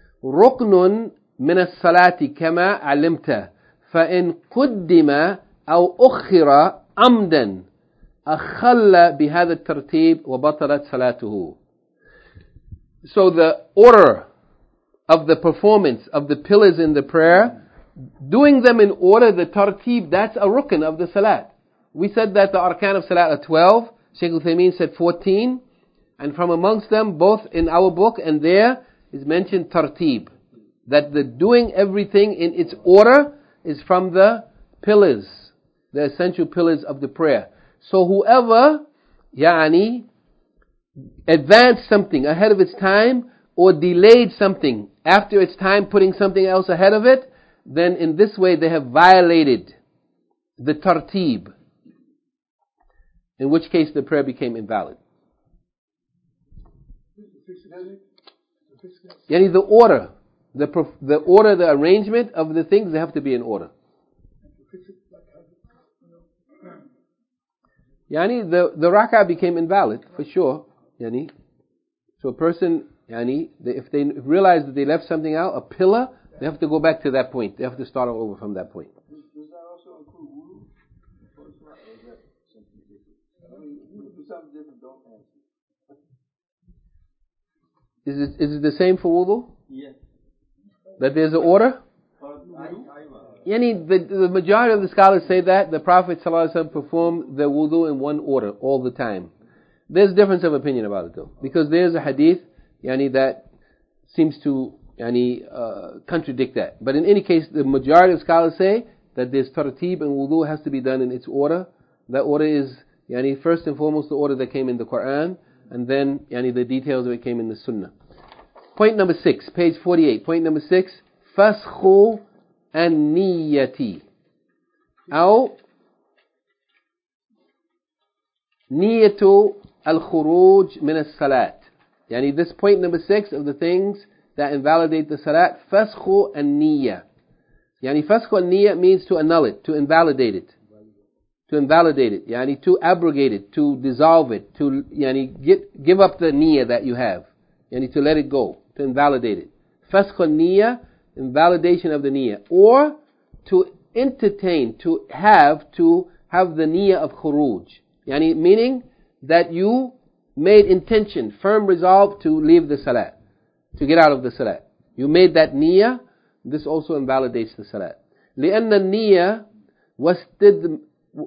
ركن من الصلاة كما علمت. فإن قدم أو أخر عمدا أخل بهذا الترتيب وبطلت صلاته. So the order of the performance of the pillars in the prayer, doing them in order, the tartib, that's a rukn of the salat. We said that the arkan of salat are twelve. Shaykh Uthaymeen said fourteen. And from amongst them, both in our book and there, is mentioned tartib. That the doing everything in its order is from the pillars, the essential pillars of the prayer. So whoever, yani, advanced something ahead of its time, or delayed something after its time, putting something else ahead of it, then in this way they have violated the tartib, in which case the prayer became invalid. Yani the order, the the order, the arrangement of the things, they have to be in order. Yani the the rak'ah became invalid for sure. Yani, so a person, yani, they, if they realize that they left something out, a pillar, they have to go back to that point. They have to start all over from that point. Does that also include wudu? Or is that something different? I mean, you do something different, don't answer. Is it is it the same for wudu? Yes. That there's an order? Yani, the, the majority of the scholars say that the Prophet ﷺ performed the wudu in one order all the time. There's difference of opinion about it though, because there's a hadith yani, that seems to yani, uh, contradict that. But in any case, the majority of scholars say that there's tartib and wudu has to be done in its order. That order is yani, first and foremost the order that came in the Quran, and then yani, the details of it came in the Sunnah. Point number six, page forty-eight. Point number six, fasxu an-niyati. أو نية الخروج من الصلاة. Yani this point number six of the things that invalidate the salat, fasxu an-niyya. Yani fasxu an-niyya means to annul it, to invalidate it. To invalidate it, yani to abrogate it, to dissolve it, to yani get, give up the niyyah that you have. Yani to let it go, to invalidate it. Fasxu an-niyya, invalidation of the niyyah. Or to entertain, to have, to have the niyyah of khuruj. Yani meaning that you made intention, firm resolve to leave the salat, to get out of the salat. You made that niyyah, this also invalidates the salat. لأن النية واستد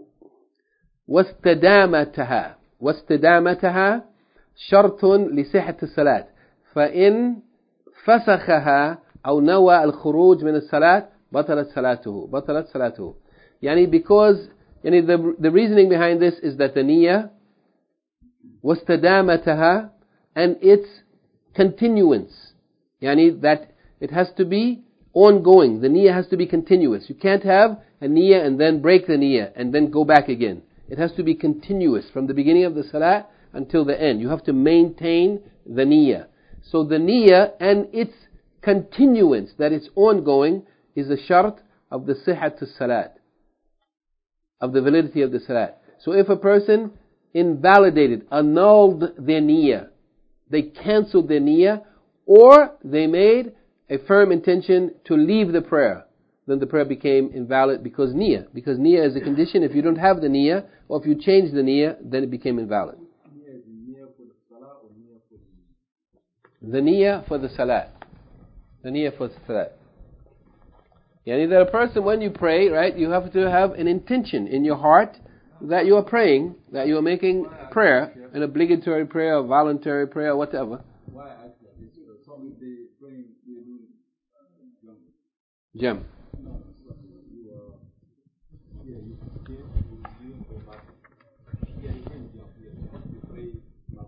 واستدامتها واستدامتها شرط لصحة الصلاة. فإن فسخها أو نوى الخروج من الصلاة بطلت صلاته بطلت صلاته. Yani because yani the the reasoning behind this is that the niyyah واستدامتها and its continuance, yani that it has to be ongoing. The niyyah has to be continuous. You can't have a niyyah and then break the niyyah and then go back again. It has to be continuous from the beginning of the salah until the end. You have to maintain the niyyah. So the niyyah and its continuance, that it's ongoing, is a shart of the sihhat as-salat, of the validity of the salat. So if a person invalidated, annulled their niyyah, they cancelled their niyyah, or they made a firm intention to leave the prayer, then the prayer became invalid because niyyah. Because niyyah is a condition. If you don't have the niyyah, or if you change the niyyah, then it became invalid. The niyyah for the salat. The niyyah for the salat. Yani that a person, when you pray, right, you have to have an intention in your heart that you are praying, that you are making prayer, an obligatory prayer, a voluntary prayer, whatever. Why actually? Some of the praying they do Jam. No, you are yeah, you can you go back. Yeah, you can jump. Yeah, you pray now.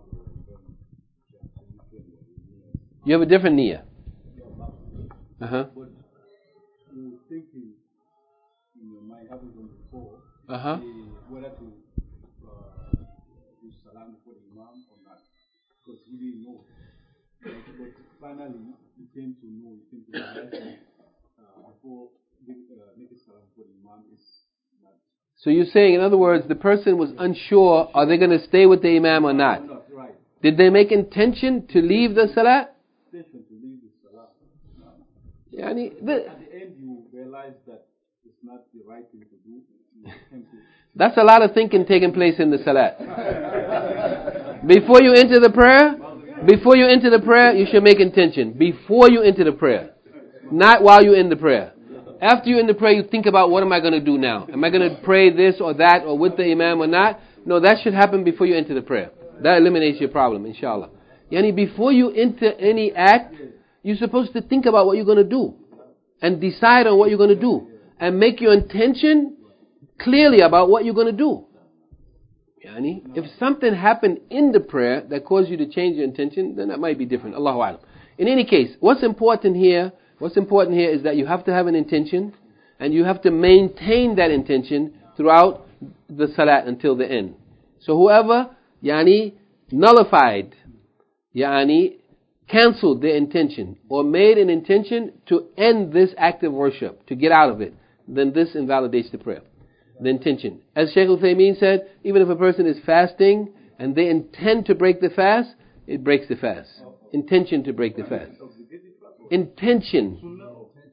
You have a different niyyah. Uh huh. But you thinking in your mind, having done before, uh huh. whether to uh, do salam for the imam or not, because you didn't know. But, but finally, you came to know, you came to realize uh, before uh, making salam for the imam is not. So you're saying, in other words, the person was unsure, are they going to stay with the imam or not? Or not, right. Did they make intention to leave the salat? Intention to leave the salah. Yani, At the end, you realize that it's not the right thing to do. You came to that's a lot of thinking taking place in the salat. Before you enter the prayer, before you enter the prayer, you should make intention. Before you enter the prayer. Not while you're in the prayer. After you're in the prayer, you think about, what am I going to do now? Am I going to pray this or that or with the imam or not? No, that should happen before you enter the prayer. That eliminates your problem, inshallah. Yani before you enter any act, you're supposed to think about what you're going to do. And decide on what you're going to do. And make your intention clearly about what you're going to do. Yani, if something happened in the prayer that caused you to change your intention, then that might be different. Allahu A'lam. In any case, what's important here, what's important here is that you have to have an intention, and you have to maintain that intention throughout the salat until the end. So whoever, yani, nullified, yani, cancelled their intention, or made an intention to end this act of worship, to get out of it, then this invalidates the prayer. The intention. As Shaykh Uthaymeen said, even if a person is fasting and they intend to break the fast, it breaks the fast. Intention to break the fast. Intention.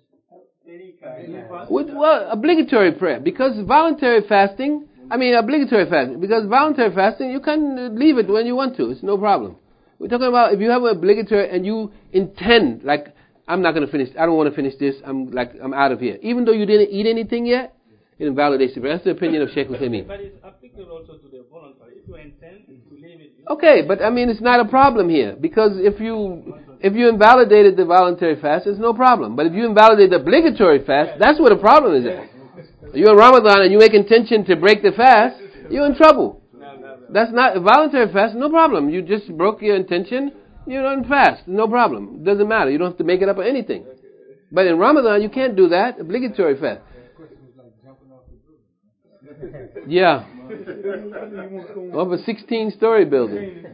With, well, obligatory prayer. Because voluntary fasting, I mean obligatory fasting, because voluntary fasting, you can leave it when you want to. It's no problem. We're talking about if you have an obligatory and you intend, like, I'm not going to finish, I don't want to finish this, I'm like, I'm out of here. Even though you didn't eat anything yet, it invalidates the prayer. That's the opinion of Shaykh Uthaymeen. But it's applicable also to the voluntary. If you intend to leave it Okay, but I mean, it's not a problem here, because if you if you invalidated the voluntary fast, it's no problem. But if you invalidate the obligatory fast, that's where the problem is at. You're in Ramadan and you make intention to break the fast, you're in trouble. That's not a voluntary fast, no problem. You just broke your intention, you don't fast, no problem. It doesn't matter. You don't have to make it up or anything. But in Ramadan, you can't do that, obligatory fast. Yeah. Of a sixteen-story building.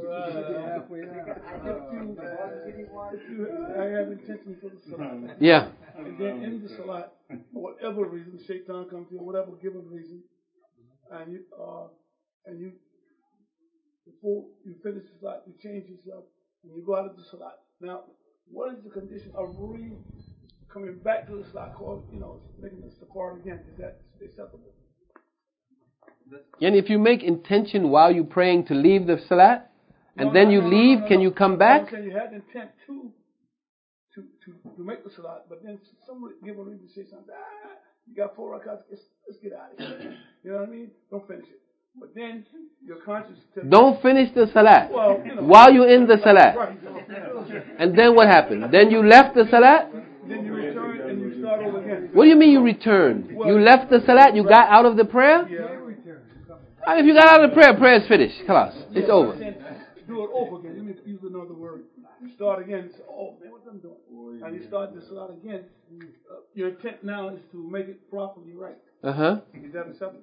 I have intention for the salat. Yeah. And then in the salat, for whatever reason, shaitan comes in, whatever given reason, and you, uh, and you, before you finish the salat, you change yourself, and you go out of the salat. Now, what is the condition of re coming back to the salat, called, you know, making the safar again? Is that acceptable? And if you make intention while you're praying to leave the salat, and no, then no, you no, leave, no, no, can no. you come back? I'm saying you had intent to, to, to, to make the salat, but then somebody give a reason, say something, ah, you got four rakats, let's, let's get out of here. You know what I mean? Don't finish it. But then your conscience tells Don't finish the salat well, you know, while you're in the salat. right. And then what happened? Then you left the salat? Then you return and you start over again. What do you mean you returned? You left the salat, you got out of the prayer? Yeah. And if you got out of the prayer, prayer is finished. Khalas, it's over. Do it over again. Let me use another word. You start again. Say, oh man, what I'm doing? And you start the salat again. Uh, your intent now is to make it properly right. Uh huh. Is that acceptable?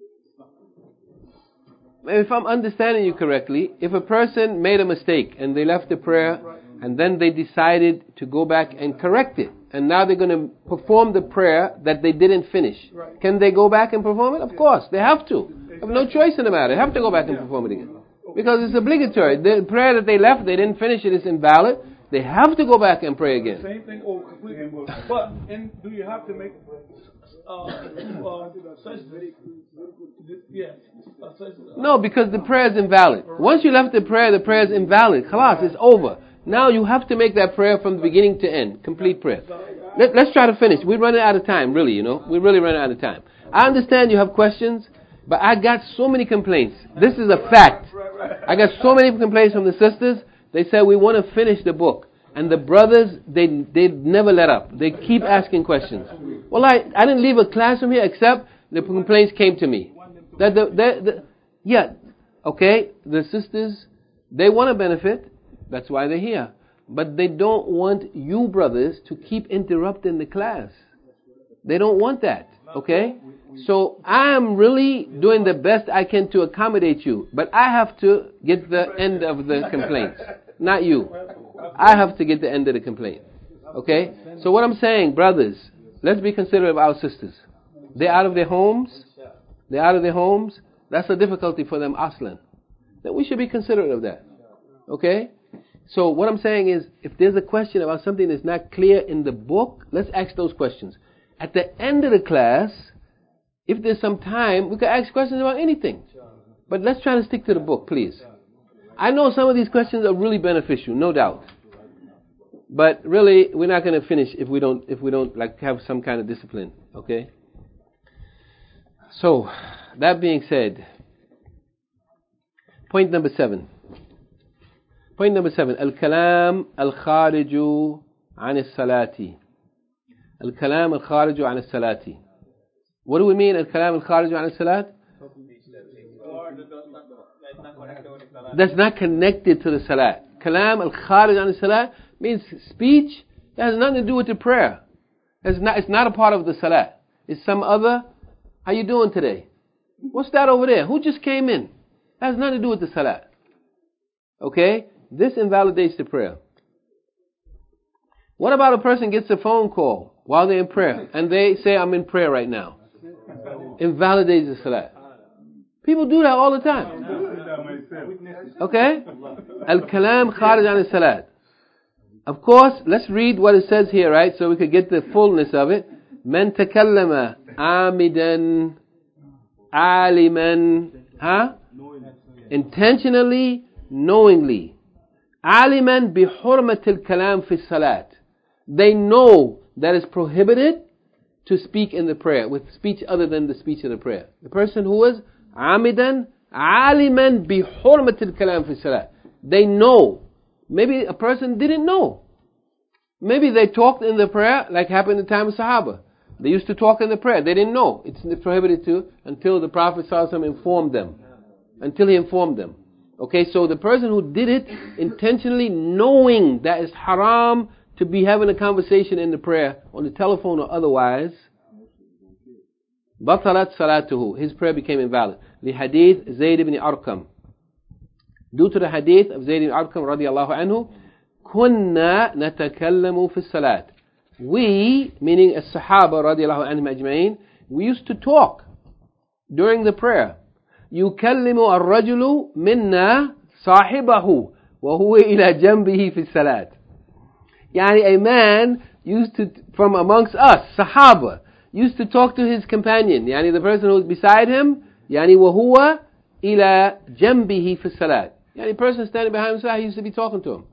If I'm understanding you correctly, if a person made a mistake and they left the prayer and then they decided to go back and correct it, and now they're going to perform the prayer that they didn't finish, right. Can they go back and perform it? Of course, they have to. They have no choice in the matter. They have to go back and perform it again. Because it's obligatory. The prayer that they left, they didn't finish it, is invalid. They have to go back and pray again. Same thing over completely. But and do you have to make uh, uh, such yes, uh, such, uh, No, because the prayer is invalid. Once you left the prayer, the prayer is invalid. Khalas, it's over. Now you have to make that prayer from the beginning to end. Complete prayer. Let, let's try to finish. We're running out of time, really, you know. We're really running out of time. I understand you have questions, but I got so many complaints. This is a fact. I got so many complaints from the sisters. They said, we want to finish the book. And the brothers, they they never let up. They keep asking questions. Well, I, I didn't leave a classroom here except the complaints came to me. That the, the, the yeah, okay, the sisters, they want to benefit. That's why they're here. But they don't want you brothers to keep interrupting the class. They don't want that, okay? So I am really doing the best I can to accommodate you. But I have to get the end of the complaints, not you. I have to get the end of the complaint, okay? So what I'm saying, brothers, let's be considerate of our sisters. They're out of their homes. They're out of their homes. That's a difficulty for them, aslan. Then we should be considerate of that, okay? So what I'm saying is, if there's a question about something that's not clear in the book, let's ask those questions. At the end of the class, if there's some time, we can ask questions about anything. But let's try to stick to the book, please. I know some of these questions are really beneficial, no doubt. But really, we're not going to finish if we don't, if we don't like have some kind of discipline, okay? So, that being said, point number seven. Point number seven. Al-kalam al-khariju an al-salati. Al-kalam al-khariju an al-salati. What do we mean, al-kalam al-khariju an al-salat? That's not connected to the salat. Kalam al-kharij an al-salat means speech that has nothing to do with the prayer. It's not, it's not a part of the salat. It's some other, how you doing today? What's that over there? Who just came in? That has nothing to do with the salat. Okay? This invalidates the prayer. What about a person gets a phone call while they're in prayer and they say, I'm in prayer right now? Invalidates the salat. People do that all the time. Okay? Al-kalam kharij an al-salat. Of course, let's read what it says here, right? So we could get the fullness of it. Man takallama amidan aliman, huh? Intentionally, knowingly. Aliman bi hurmatil kalam fi salat. They know that it's prohibited to speak in the prayer with speech other than the speech of the prayer. The person who was amidan عالما بحرمة الكلام في الصلاة. They know. Maybe a person didn't know. Maybe they talked in the prayer like happened in the time of Sahaba. They used to talk in the prayer. They didn't know. It's prohibited to until the Prophet ﷺ informed them. Until he informed them. Okay, so the person who did it intentionally knowing that it's haram to be having a conversation in the prayer on the telephone or otherwise, بطلت صلاته. His prayer became invalid. لحديث زيد بن أرقم. Due to the hadith of Zayd ibn Arqam radiallahu anhu, كنا نتكلم في الصلاة. We, meaning as Sahaba radiallahu anhum ajma'in, we used to talk during the prayer. يكلم الرجل منا صاحبه وهو إلى جنبه في الصلاة. يعني a man used to, from amongst us, Sahaba, used to talk to his companion, يعني the person who was beside him, يعني وهو إلى جنبه في الصلاة. يعني person standing behind him, he used to be talking to him.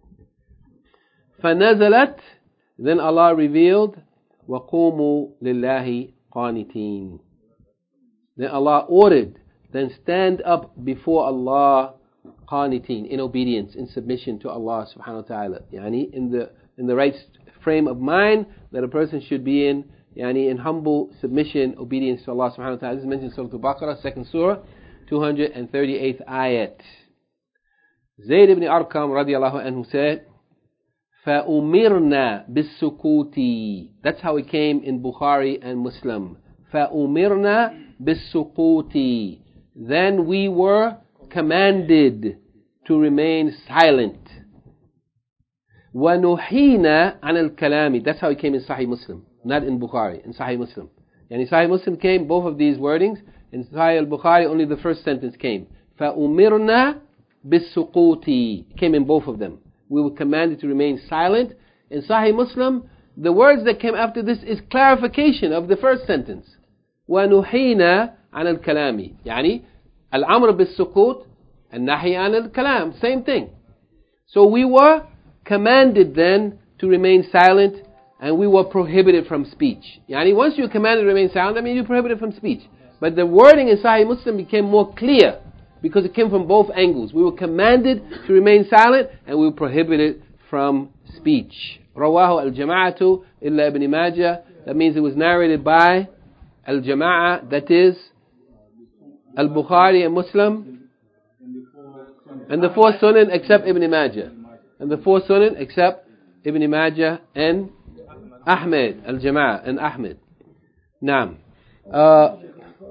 فنزلت, then Allah revealed, وقوموا لله قانتين. Then Allah ordered, then stand up before Allah qanitin, in obedience, in submission to Allah subhanahu wa ta'ala. Yani in the in the right frame of mind that a person should be in, yani in humble submission, obedience to Allah subhanahu wa ta'ala. This is mentioned in Surah Al-Baqarah, second surah, two hundred thirty-eighth ayat. Zayd ibn Arqam radiallahu anhu said, فَأُمِرْنَا بِالسُّكُوتِ. That's how it came in Bukhari and Muslim. فَأُمِرْنَا بِالسُّكُوتِ. Then we were commanded to remain silent. وَنُحِينَا عَنَ الْكَلَامِ. That's how it came in Sahih Muslim, not in Bukhari, in Sahih Muslim. And in Sahih Muslim came both of these wordings. In Sahih al-Bukhari only the first sentence came. فَأُمِرْنَا بِالسُّقُوتِ. It came in both of them. We were commanded to remain silent. In Sahih Muslim, the words that came after this is clarification of the first sentence. وَنُحِينَا عَنَ الْكَلَامِ. يعني الأمر بالسكوت النهي عن الكلام. Same thing. So we were commanded then to remain silent, and we were prohibited from speech. Yani once you're commanded to remain silent, I mean you're prohibited from speech. But the wording in Sahih Muslim became more clear because it came from both angles. We were commanded to remain silent, and we were prohibited from speech. Rawahu al-jama'atu illa ibn Majah. That means it was narrated by al-jama'a, that is al-Bukhari and Muslim, and the four sunan except Ibn Majah, and the four sunan except Ibn Majah and Ahmed, al-Jama'a and Ahmed. Naam. Uh,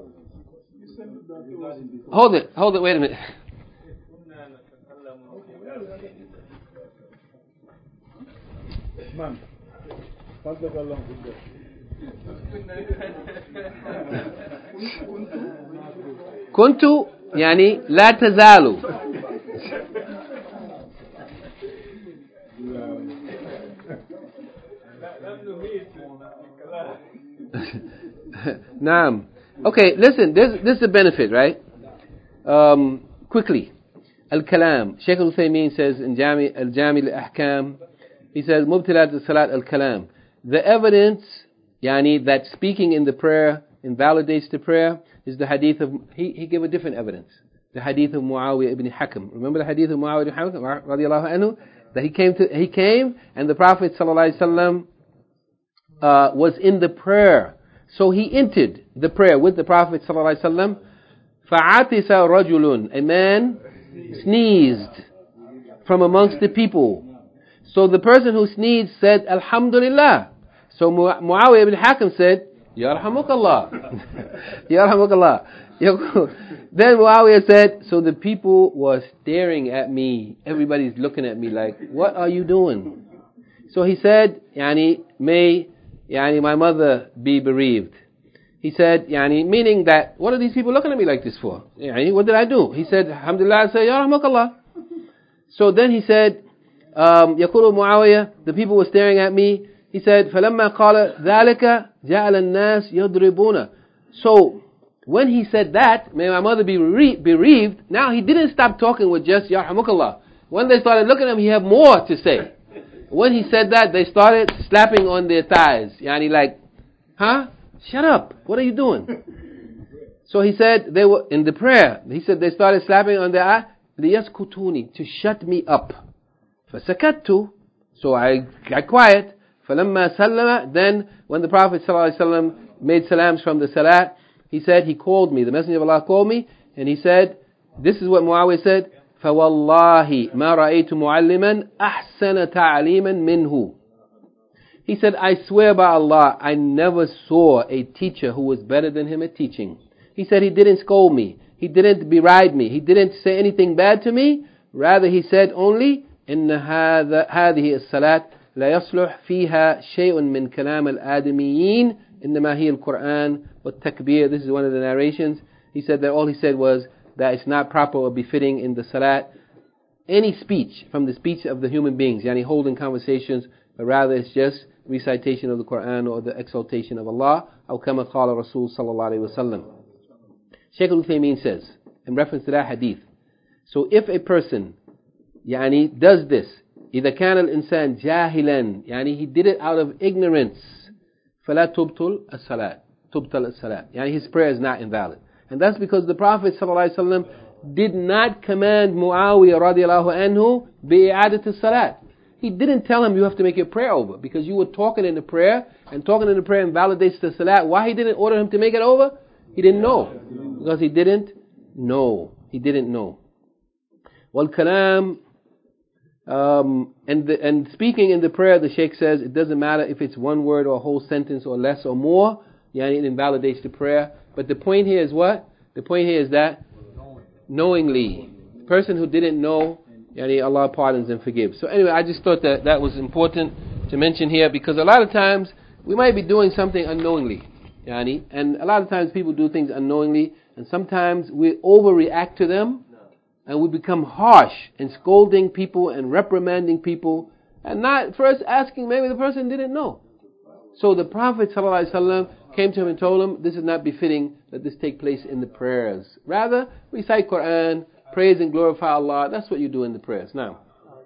hold it, hold it, wait a minute. Man, كنت يعني لا تزال. Naam. Okay, listen, this, this is a benefit, right? Um, quickly. Al-Kalam. Shaykh al-Uthaymeen says in Jami, Al-Jami al-Ahkam, he says, Mubtilat al-Salat al-Kalam. The evidence, yani, that speaking in the prayer invalidates the prayer is the hadith of, he, he gave a different evidence. The hadith of Muawiyah ibn Hakam. Remember the hadith of Muawiyah ibn Hakam, radiallahu anhu? That he came to, he came and the Prophet sallallahu alaihi wasallam uh, was in the prayer. So he entered the prayer with the Prophet sallallahu alaihi wasallam. فَعَتِسَ رَجُلٌ. A man sneezed from amongst the people. So the person who sneezed said, Alhamdulillah. So Muawiyah ibn Hakam said, Yarhamukallah. Yarhamukallah. Then Muawiyah said, so the people were staring at me. Everybody's looking at me like, what are you doing? So he said, Yani, may yani, my mother be bereaved. He said, yani, meaning that, what are these people looking at me like this for? Yani, what did I do? He said, Alhamdulillah, I said, Yarhamukallah. So then he said, um, يقول Muawiyah, the people were staring at me. He said, فَلَمَّا قَالَ ذَلِكَ جَعَلَ النَّاسِ يَضْرِبُونَ. So, when he said that, may my mother be bereaved, now he didn't stop talking with just Yarhamukallah. When they started looking at him, he had more to say. When he said that, they started slapping on their thighs. Yani like, huh? Shut up. What are you doing? So he said, they were in the prayer. He said they started slapping on their eye, لِيَسْكُتُونِ, to shut me up. فَسَكَتْتُ, so I got quiet. فَلَمَّا سَلَّمَ, then when the Prophet ﷺ made salams from the salat, he said, he called me, the Messenger of Allah called me, and he said, this is what Muawiyah said, فَوَاللَّهِ مَا رَأَيْتُ مُعَلِّمًا أَحْسَنَ تَعْلِيمًا مِنْهُ. He said, I swear by Allah, I never saw a teacher who was better than him at teaching. He said, he didn't scold me, he didn't beride me, he didn't say anything bad to me. Rather, he said only, إن هذا هذه الصلاة لا يصلح فيها شيء من كلام الآدميين إنما هي القرآن والتكبير. This is one of the narrations. He said that all he said was that it's not proper or befitting in the salat any speech from the speech of the human beings, yani holding conversations, but rather it's just recitation of the Quran or the exaltation of Allah. أو كما قال رسول صلى الله عليه وسلم. Shaykh al-Uthaymeen says, in reference to that hadith, so if a person يعني does this, إذا كان الإنسان جاهلا, يعني he did it out of ignorance, فلا تبطل الصلاة, تبطل الصلاة, يعني his prayer is not invalid. And that's because the Prophet ﷺ did not command Muawiyah radiallahu anhu بإعادة الصلاة. He didn't tell him you have to make your prayer over, because you were talking in the prayer, and talking in the prayer invalidates the salat. Why he didn't order him to make it over? He didn't know. Because he didn't know. He didn't know. Wal kalam, um, and the, and speaking in the prayer, the Shaykh says it doesn't matter if it's one word or a whole sentence or less or more. Yeah, it invalidates the prayer. But the point here is what? The point here is that knowingly, the person who didn't know, yani Allah pardons and forgives. So anyway, I just thought that that was important to mention here, because a lot of times we might be doing something unknowingly, yani, and a lot of times people do things unknowingly, and sometimes we overreact to them, and we become harsh in scolding people and reprimanding people, and not first asking, maybe the person didn't know. So the Prophet ﷺ came to him and told him, this is not befitting that this take place in the prayers. Rather, recite Quran, praise and glorify Allah. That's what you do in the prayers. Now,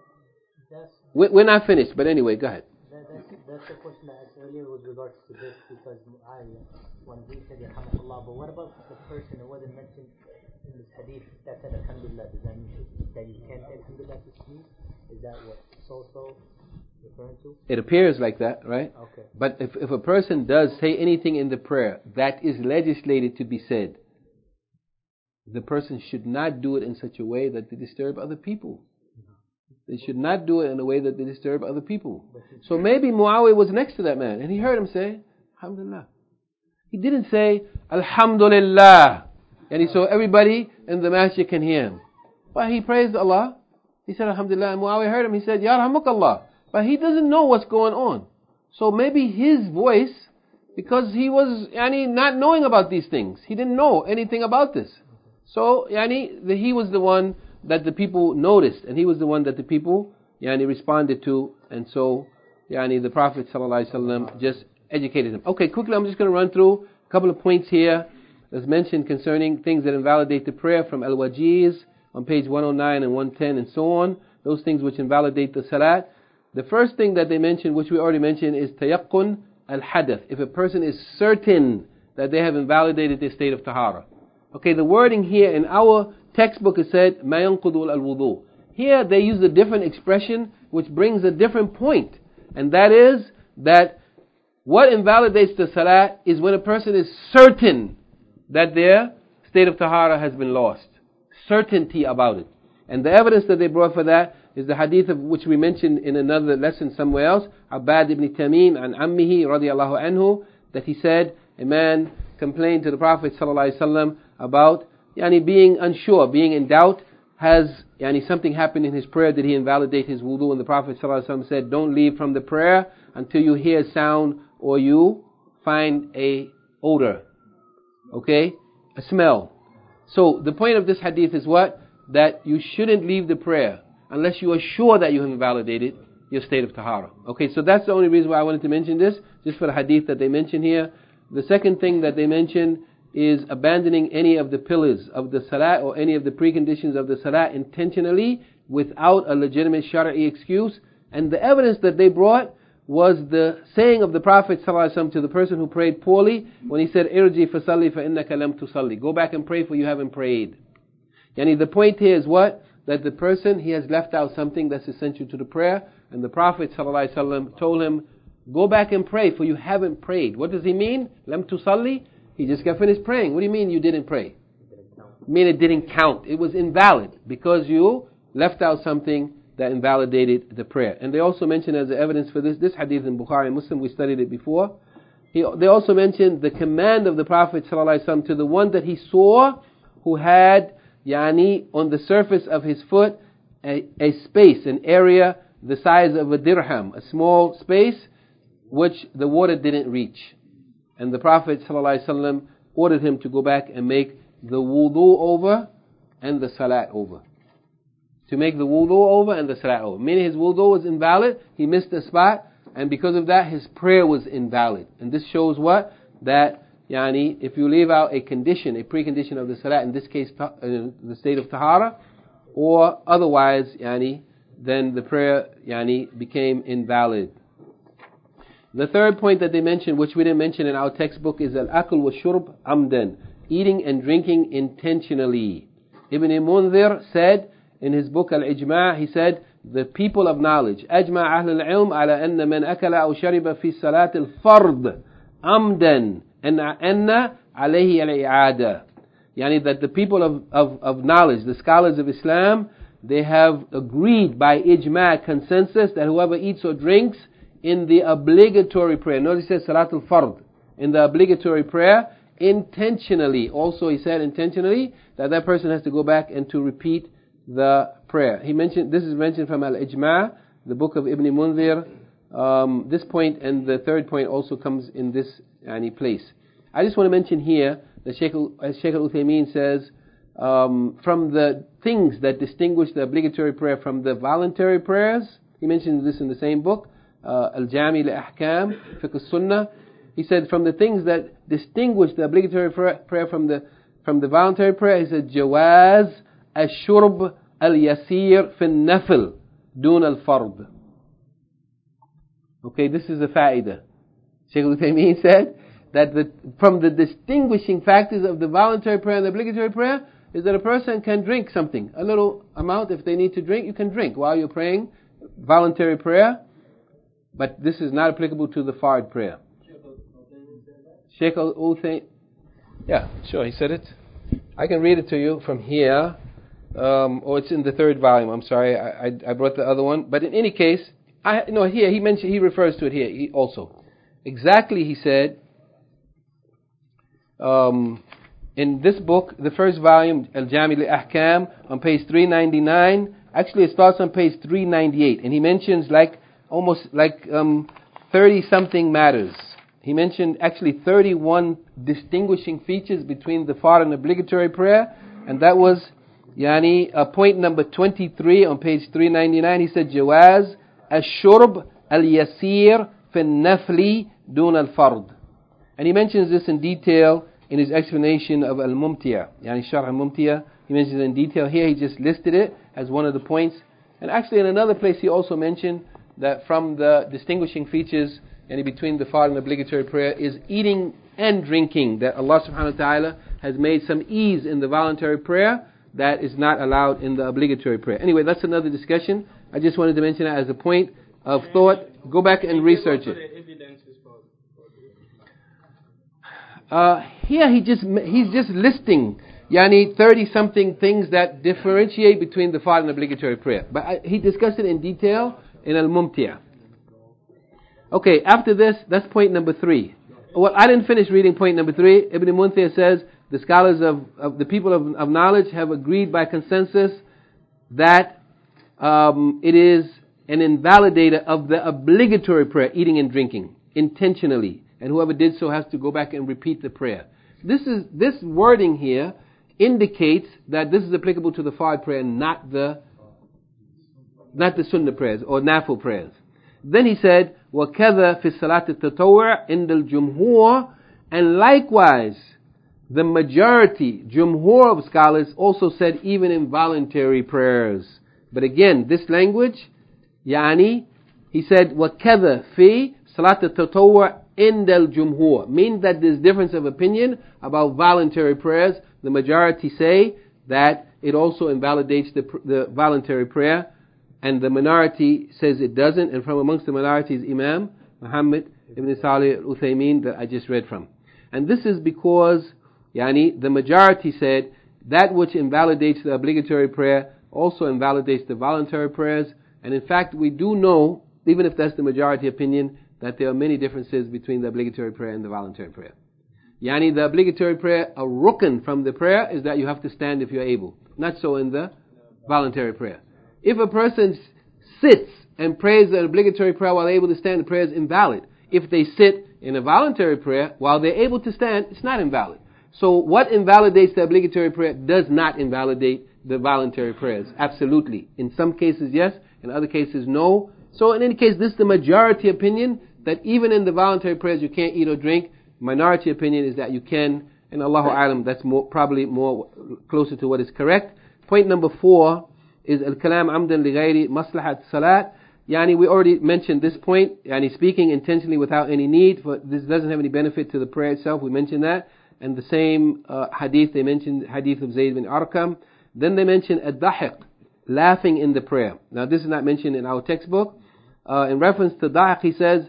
we're not finished, but anyway, go ahead. That, that's, that's the question I asked earlier with regards to this, because I, when we said Alhamdulillah, but what about the person who wasn't mentioned in this hadith that said Alhamdulillah? Does that mean that you can't say Alhamdulillah to speak? Is that what so-so referring to? It appears like that, right? Okay. But if, if a person does say anything in the prayer that is legislated to be said, the person should not do it in such a way that they disturb other people. They should not do it in a way that they disturb other people. So maybe Muawiyah was next to that man, and he heard him say, Alhamdulillah. He didn't say, Alhamdulillah. And he saw everybody in the masjid can hear him. But he praised Allah. He said, Alhamdulillah. And Muawiyah heard him. He said, Ya Rahmukallah. But he doesn't know what's going on. So maybe his voice, because he was yani, not knowing about these things. He didn't know anything about this. So yani, the, he was the one that the people noticed, and he was the one that the people yani, responded to, and so yani, the Prophet ﷺ just educated him. Okay, quickly I'm just going to run through a couple of points here as mentioned concerning things that invalidate the prayer from Al-Wajiz on page one oh nine and one ten and so on, those things which invalidate the salat. The first thing that they mentioned, which we already mentioned, is tayaqqun al-hadath. If a person is certain that they have invalidated their state of tahara. Okay, the wording here in our textbook is said, مَا يَنْقُضُ الْوُضُوء. Here they use a different expression which brings a different point. And that is that what invalidates the salat is when a person is certain that their state of tahara has been lost. Certainty about it. And the evidence that they brought for that is the hadith of which we mentioned in another lesson somewhere else, Abbad ibn Tamim and Ammihi radiallahu anhu, that he said, a man complained to the Prophet sallallahu alaihi wasallam about yani, being unsure, being in doubt. Has yani, something happened in his prayer? Did he invalidate his wudu? And the Prophet ﷺ said, don't leave from the prayer until you hear sound or you find a odor. Okay? A smell. So the point of this hadith is what? That you shouldn't leave the prayer unless you are sure that you have invalidated your state of tahara. Okay, so that's the only reason why I wanted to mention this, just for the hadith that they mention here. The second thing that they mention is abandoning any of the pillars of the salat or any of the preconditions of the salat intentionally without a legitimate shari'i excuse. And the evidence that they brought was the saying of the Prophet ﷺ to the person who prayed poorly when he said, Irji fasalli fa innaka lam tusalli. Go back and pray for you haven't prayed. Yani the point here is what? That the person, he has left out something that's essential to the prayer, and the Prophet ﷺ told him, go back and pray for you haven't prayed. What does he mean? Lam tusalli? He just got finished praying. What do you mean you didn't pray? I mean it didn't count. It was invalid because you left out something that invalidated the prayer. And they also mention as evidence for this, this hadith in Bukhari and Muslim, we studied it before. He, they also mentioned the command of the Prophet ﷺ to the one that he saw who had, yani, on the surface of his foot, a, a space, an area the size of a dirham, a small space which the water didn't reach. And the Prophet ﷺ ordered him to go back and make the wudu over and the salat over. To make the wudu over and the salat over. Meaning his wudu was invalid, he missed the spot, and because of that his prayer was invalid. And this shows what? That, yani, if you leave out a condition, a precondition of the salat, in this case uh, the state of tahara, or otherwise, yani, then the prayer, yani, became invalid. The third point that they mentioned, which we didn't mention in our textbook, is al-akl wa shurb amdan, eating and drinking intentionally. Ibn Mundhir said in his book Al-Ijma', he said, the people of knowledge, أجمع أهل العلم على أن من أكل أو شرب في صلاة الفرض عمدا أن أن عليه الإعادة. Yani that the people of, of, of knowledge, the scholars of Islam, they have agreed by ijma' consensus that whoever eats or drinks in the obligatory prayer, notice he says Salatul Fard, in the obligatory prayer, intentionally, also he said intentionally, that that person has to go back and to repeat the prayer. He mentioned, this is mentioned from Al-Ijma', the book of Ibn Mundhir. Um, this point and the third point also comes in this yani, place. I just want to mention here that Shaykh, as Shaykh Al-Uthaymeen says, um, from the things that distinguish the obligatory prayer from the voluntary prayers, he mentions this in the same book, uh, Al-Jami li-Ahkam, Fiqh al-Sunnah. He said from the things that distinguish the obligatory prayer from the from the voluntary prayer, he said, Jawaz al-shurb al-yasir fi al-nafl dun al-fard. Okay, this is a fa'idah. Shaykh Al-Uthaymeen said that the, from the distinguishing factors of the voluntary prayer and the obligatory prayer is that a person can drink something, a little amount. If they need to drink, you can drink while you're praying voluntary prayer, but this is not applicable to the fard prayer. Shaykh Al-Uthaymeen, yeah, sure, he said it. I can read it to you from here, um, or it's in the third volume. I'm sorry, I, I, I brought the other one, but in any case, I no here he mentioned he refers to it here he also. Exactly, he said. Um, in this book, the first volume, Al-Jami li-Ahkam, on page three ninety-nine, actually it starts on page three ninety-eight, and he mentions like almost like um, thirty something matters. He mentioned actually thirty-one distinguishing features between the fard and obligatory prayer, and that was yani uh, point number twenty-three on page three ninety-nine. He said, Jawaz al-shurb al-yasir fi al-nafli dun al-fard. And he mentions this in detail in his explanation of Al-Mumti'a, yani Sharh Al-Mumti'a. He mentions it in detail. Here he just listed it as one of the points. And actually in another place he also mentioned that from the distinguishing features and between the fard and obligatory prayer is eating and drinking, that Allah subhanahu wa ta'ala has made some ease in the voluntary prayer that is not allowed in the obligatory prayer. Anyway, that's another discussion. I just wanted to mention that as a point of thought. Go back and research it. Uh, here he just he's just listing yani thirty something things that differentiate between the fard and obligatory prayer. But I, he discussed it in detail in Al-Mumti'a. Okay, after this, that's point number three. Well, I didn't finish reading point number three. Ibn Mundhir says the scholars of, of the people of, of knowledge have agreed by consensus that um, it is an invalidator of the obligatory prayer, eating and drinking, intentionally. And whoever did so has to go back and repeat the prayer. This is this wording here indicates that this is applicable to the fard prayer, not the not the sunnah prayers or nafil prayers. Then he said, وَكَذَا فِي الصَّلَاةِ التَّطَوُّعِ عِنْدَ الْجُمْهُورِ, and likewise the majority, jumhur of scholars, also said even in voluntary prayers. But again, this language, yani, he said, وَكَذَا فِي صَلَاةِ التَّطَوُّعِ عِنْدَ الْجُمْهُورِ, means that there's difference of opinion about voluntary prayers. The majority say that it also invalidates the, the voluntary prayer, and the minority says it doesn't, and from amongst the minorities, Imam Muhammad ibn Salih al-Uthaymeen, that I just read from. And this is because, yani, the majority said that which invalidates the obligatory prayer also invalidates the voluntary prayers. And in fact, we do know, even if that's the majority opinion, that there are many differences between the obligatory prayer and the voluntary prayer. Yani, the obligatory prayer, a rukn from the prayer is that you have to stand if you're able. Not so in the voluntary prayer. If a person sits and prays the obligatory prayer while they're able to stand, the prayer is invalid. If they sit in a voluntary prayer while they're able to stand, it's not invalid. So what invalidates the obligatory prayer does not invalidate the voluntary prayers. Absolutely. In some cases, yes. In other cases, no. So in any case, this is the majority opinion, that even in the voluntary prayers you can't eat or drink. Minority opinion is that you can. And Allahu A'lam, that's more, probably more closer to what is correct. Point number four is al-kalam amdan li ghayri maslahat salat. Yani, we already mentioned this point. Yani, speaking intentionally without any need, for this doesn't have any benefit to the prayer itself. We mentioned that. And the same uh, hadith, they mentioned hadith of Zayd bin Arqam. Then they mentioned ad-dahiq, laughing in the prayer. Now this is not mentioned in our textbook. Uh, in reference to dahiq, he says,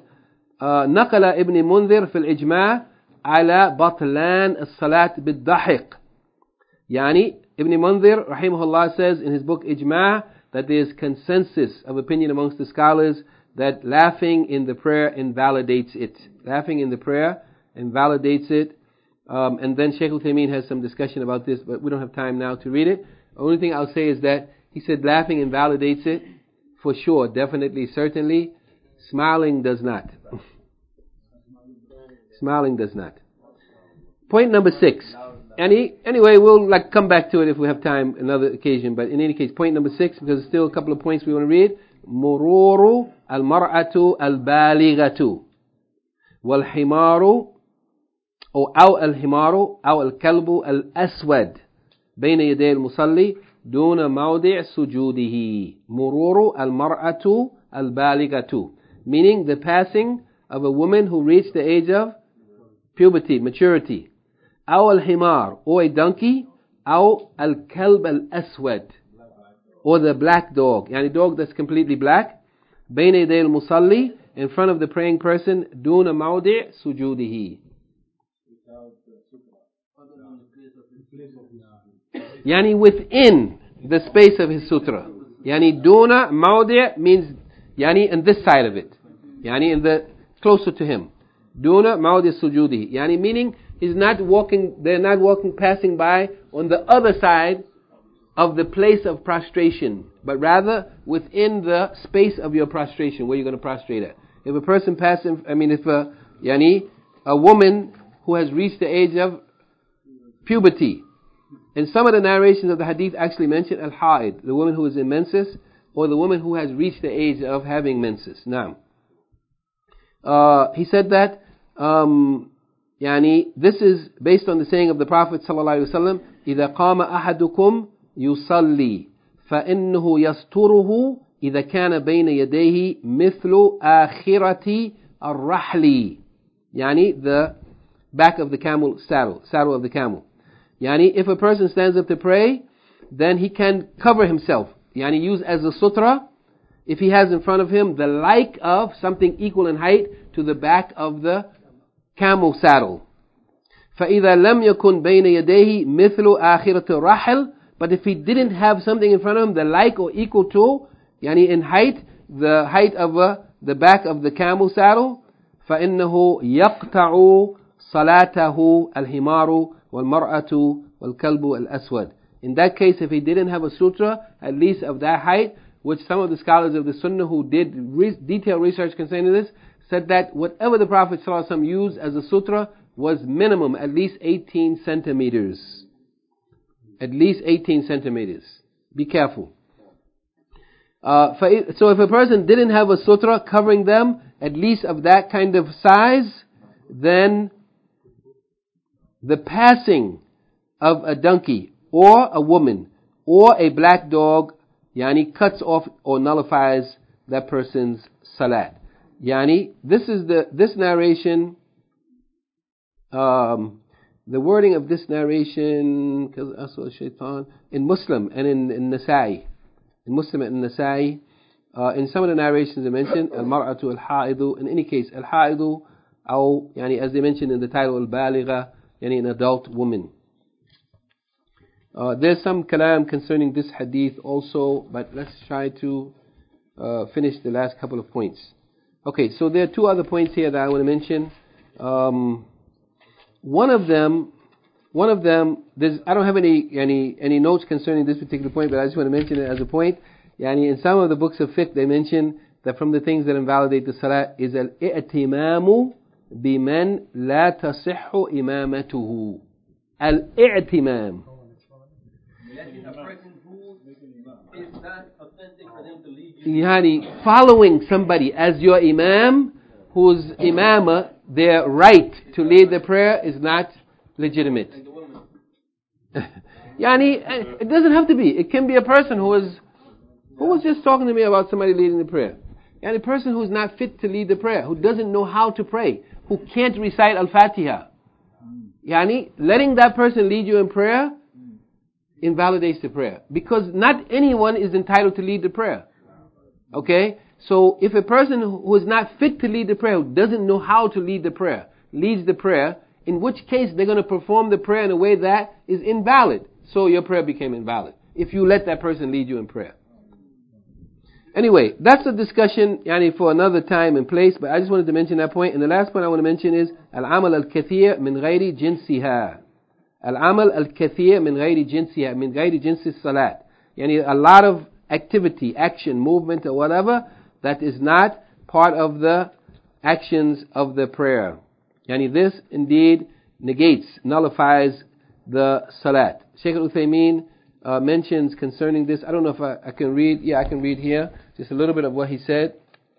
نقل ابن منذر في الإجماع على بطلان الصلاة بالضحك. Yani, Ibn Munzir, rahimahullah, says in his book Ijma' that there is consensus of opinion amongst the scholars that laughing in the prayer invalidates it. Laughing in the prayer invalidates it. Um, and then Shaykh Uthaymeen has some discussion about this, but we don't have time now to read it. The only thing I'll say is that he said laughing invalidates it for sure, definitely, certainly. Smiling does not. Smiling does not. Point number six. Any, anyway, we'll like come back to it if we have time another occasion. But in any case, point number six, because there's still a couple of points we want to read. مرور المرأة البالغة والحمار أو أو الحمار أو الكلب الأسود بين يدي المصلي دون موضع سجوده. مرور المرأة البالغة, meaning the passing of a woman who reached the age of puberty, maturity. أو الحمار, or a donkey. أو الكلب الأسود, or the black dog, يعني dog that's completely black. بين يدي المصلي, in front of the praying person. دون موضع سجوده, يعني within the space of his sutra. يعني دون موضع means يعني in this side of it, يعني in the closer to him. دون موضع سجوده, يعني meaning he's not walking, they're not walking, passing by on the other side of the place of prostration, but rather within the space of your prostration, where you're going to prostrate at. If a person passes, I mean, if a, yani, a woman who has reached the age of puberty, and some of the narrations of the hadith actually mention al-ha'id, the woman who is in menses, or the woman who has reached the age of having menses. Now, uh, he said that, um, yani, this is based on the saying of the Prophet sallallahu alaihi wasallam, إذا قام أحدكم يصلي فإنه يستره إذا كان بين يديه مثل آخرة الرحل, يعني the back of the camel saddle, saddle of the camel. Yani, if a person stands up to pray, then he can cover himself, yani use as a sutra, if he has in front of him the like of something equal in height to the back of the camel saddle. فَإِذَا لَمْ يَكُنْ بَيْنَ يَدَيْهِ مِثْلُ آخِرَةِ الرَّحْلِ, but if he didn't have something in front of him the like or equal to, yani in height, the height of uh, the back of the camel saddle, فَإِنَّهُ يَقْتَعُ صَلَاتَهُ الْحِمَارُ وَالْمَرْأَةُ وَالْكَلْبُ الْأَسْوَدُ. In that case, if he didn't have a sutra, at least of that height, which some of the scholars of the Sunnah who did re- detailed research concerning this, said that whatever the Prophet ﷺ used as a sutra was minimum, at least eighteen centimeters. At least eighteen centimeters. Be careful. Uh, so if a person didn't have a sutra covering them, at least of that kind of size, then the passing of a donkey or a woman or a black dog, yani cuts off or nullifies that person's salat. Yani, this is the, this narration, um, the wording of this narration, in Muslim and in, in Nasa'i, in Muslim and in Nasa'i, uh, in some of the narrations they mentioned, al-mar'atu al-ha'idu, in any case, al-ha'idu, or, yani, as they mentioned in the title, al-baligha, yani an adult woman. Uh, there's some kalam concerning this hadith also, but let's try to uh, finish the last couple of points. Okay, so there are two other points here that I want to mention. Um, one of them, one of them, there's, I don't have any any any notes concerning this particular point, but I just want to mention it as a point. Yani in some of the books of fiqh, they mention that from the things that invalidate the salah is al-i'timamu biman la tasihhu imamatuhu. Al-i'timam. A person who is not authentic for them to lead you. Yani, following somebody as your imam, whose imama, their right to lead the prayer is not legitimate. Yani, it doesn't have to be. It can be a person who is, who was just talking to me about somebody leading the prayer. Yani, a person who's not fit to lead the prayer, who doesn't know how to pray, who can't recite Al-Fatiha. Yani, letting that person lead you in prayer invalidates the prayer, because not anyone is entitled to lead the prayer. Okay? So if a person who is not fit to lead the prayer, who doesn't know how to lead the prayer, leads the prayer, in which case they're going to perform the prayer in a way that is invalid. So your prayer became invalid if you let that person lead you in prayer. Anyway, that's a discussion yani, for another time and place, but I just wanted to mention that point. And the last point I want to mention is al-amal al-kathir min ghayri jinsiha. Al-amal al-kathir min ghayri jinsiha, min ghayri jinsi salat. Yani a lot of activity, action, movement or whatever that is not part of the actions of the prayer. Yani this indeed negates, nullifies the salat. Shaykh al-Uthaymeen uh, mentions concerning this, I don't know if I, I can read, yeah I can read here, just a little bit of what he said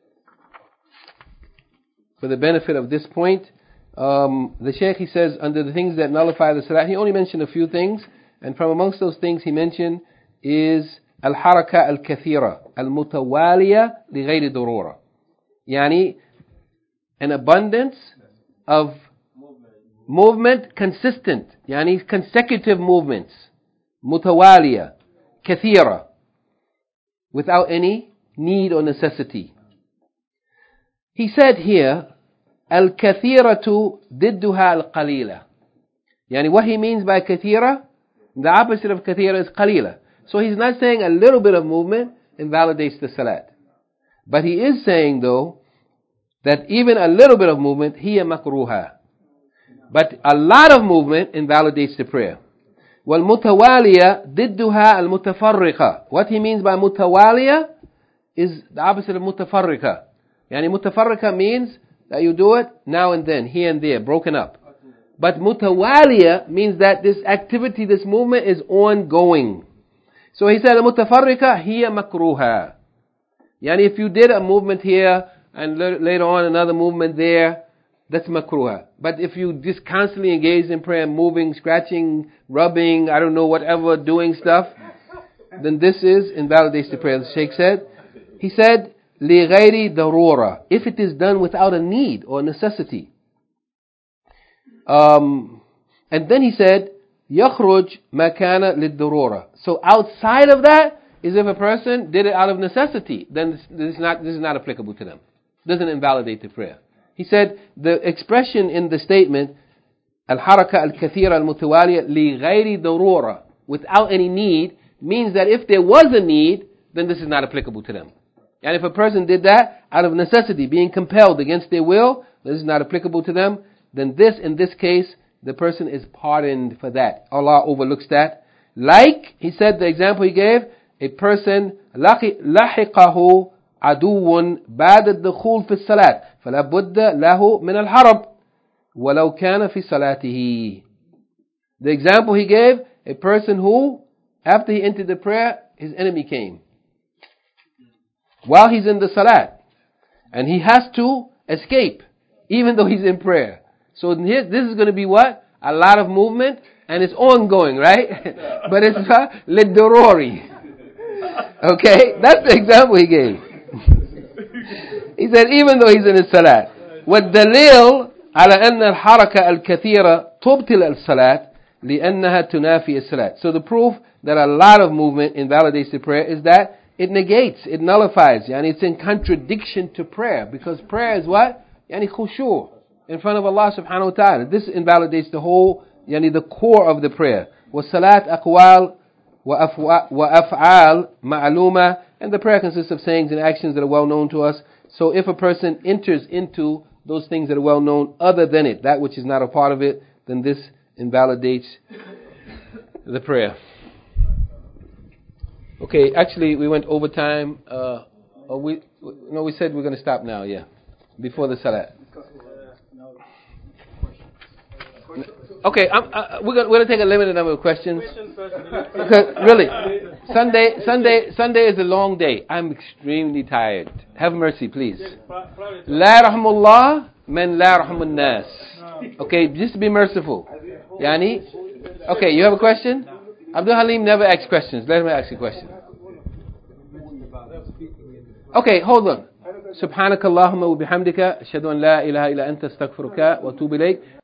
for the benefit of this point. Um, the Shaykh, he says, under the things that nullify the salat, he only mentioned a few things, and from amongst those things he mentioned is al-haraka al-kathira, al-mutawaliya li ghayri durura. Yani, an abundance of movement, consistent, yani consecutive movements, mutawaliya, kathira, without any need or necessity. He said here, al-kathiratu didduha al-qalila. Yani what he means by kathira, the opposite of kathira is qalila. So he's not saying a little bit of movement invalidates the salat. But he is saying though, that even a little bit of movement, hiya makruha. But a lot of movement invalidates the prayer. وَالْمُتَوَالِيَةِ ضِدُّهَا الْمُتَفَرِّقَةِ. What he means by mutawaliya is the opposite of mutafarriqa. Yani mutafarriqa means that you do it now and then, here and there, broken up. But mutawaliya means that this activity, this movement is ongoing. So he said, mutafarriqa hiya makruha. Yani if you did a movement here and later on another movement there, that's makruha. But if you just constantly engage in prayer, moving, scratching, rubbing, I don't know, whatever, doing stuff, then this is invalidates the prayer. The Shaykh said, he said, لِغَيْرِ darura, if it is done without a need or necessity. Um, and then he said, يَخْرُجْ مَكَانَ لِلدَّرُورَةِ. So outside of that is if a person did it out of necessity, then this, this is not this is not applicable to them. Doesn't invalidate the prayer. He said the expression in the statement al-haraka al-kathira al-mutawaliya li ghayri darura, without any need, means that if there was a need, then this is not applicable to them. And if a person did that out of necessity, being compelled against their will, this is not applicable to them, then this, in this case, the person is pardoned for that. Allah overlooks that. Like, he said, the example he gave, a person, لَحِقَهُ عَدُوٌ بَعْدَ الدُّخُولِ فِي الصَّلَاةِ فَلَا بُدَّ لَهُ مِنَ الْحَرَبِ وَلَوْ كَانَ فِي صَلَاتِهِ. The example he gave, a person who, after he entered the prayer, his enemy came. While he's in the salat. And he has to escape, even though he's in prayer. So here, this is going to be what? A lot of movement, and it's ongoing, right? But it's uh, lidurori. Okay? That's the example he gave. He said, even though he's in his salat. والدليل على أن الحركة الكثيرة تبطل الصلاة لأنها تنافي الصلاة. So the proof that a lot of movement invalidates the prayer is that it negates, it nullifies. Yani it's in contradiction to prayer, because prayer is what? Yani khushu' in front of Allah subhanahu wa ta'ala. This invalidates the whole, yani the core of the prayer. وَالصَّلَاةِ أَقْوَالِ وَأَفْعَالِ مَعْلُومَةً. And the prayer consists of sayings and actions that are well known to us. So if a person enters into those things that are well known other than it, that which is not a part of it, then this invalidates the prayer. Okay, actually we went over time. Uh, or we no, we said we're going to stop now. Yeah, before the salat. Okay, I'm, uh, we're going we're going to take a limited number of questions. Because really, Sunday, Sunday, Sunday is a long day. I'm extremely tired. Have mercy, please. La rahmullah man la rahmun nas. Okay, just be merciful. Yani. Okay, you have a question? Abdul Halim never asks questions. Let him ask a question. Okay, hold on. سبحانك اللهم وبحمدك أشهد أن لا إله إلا أنت أستغفرك وأتوب إليك.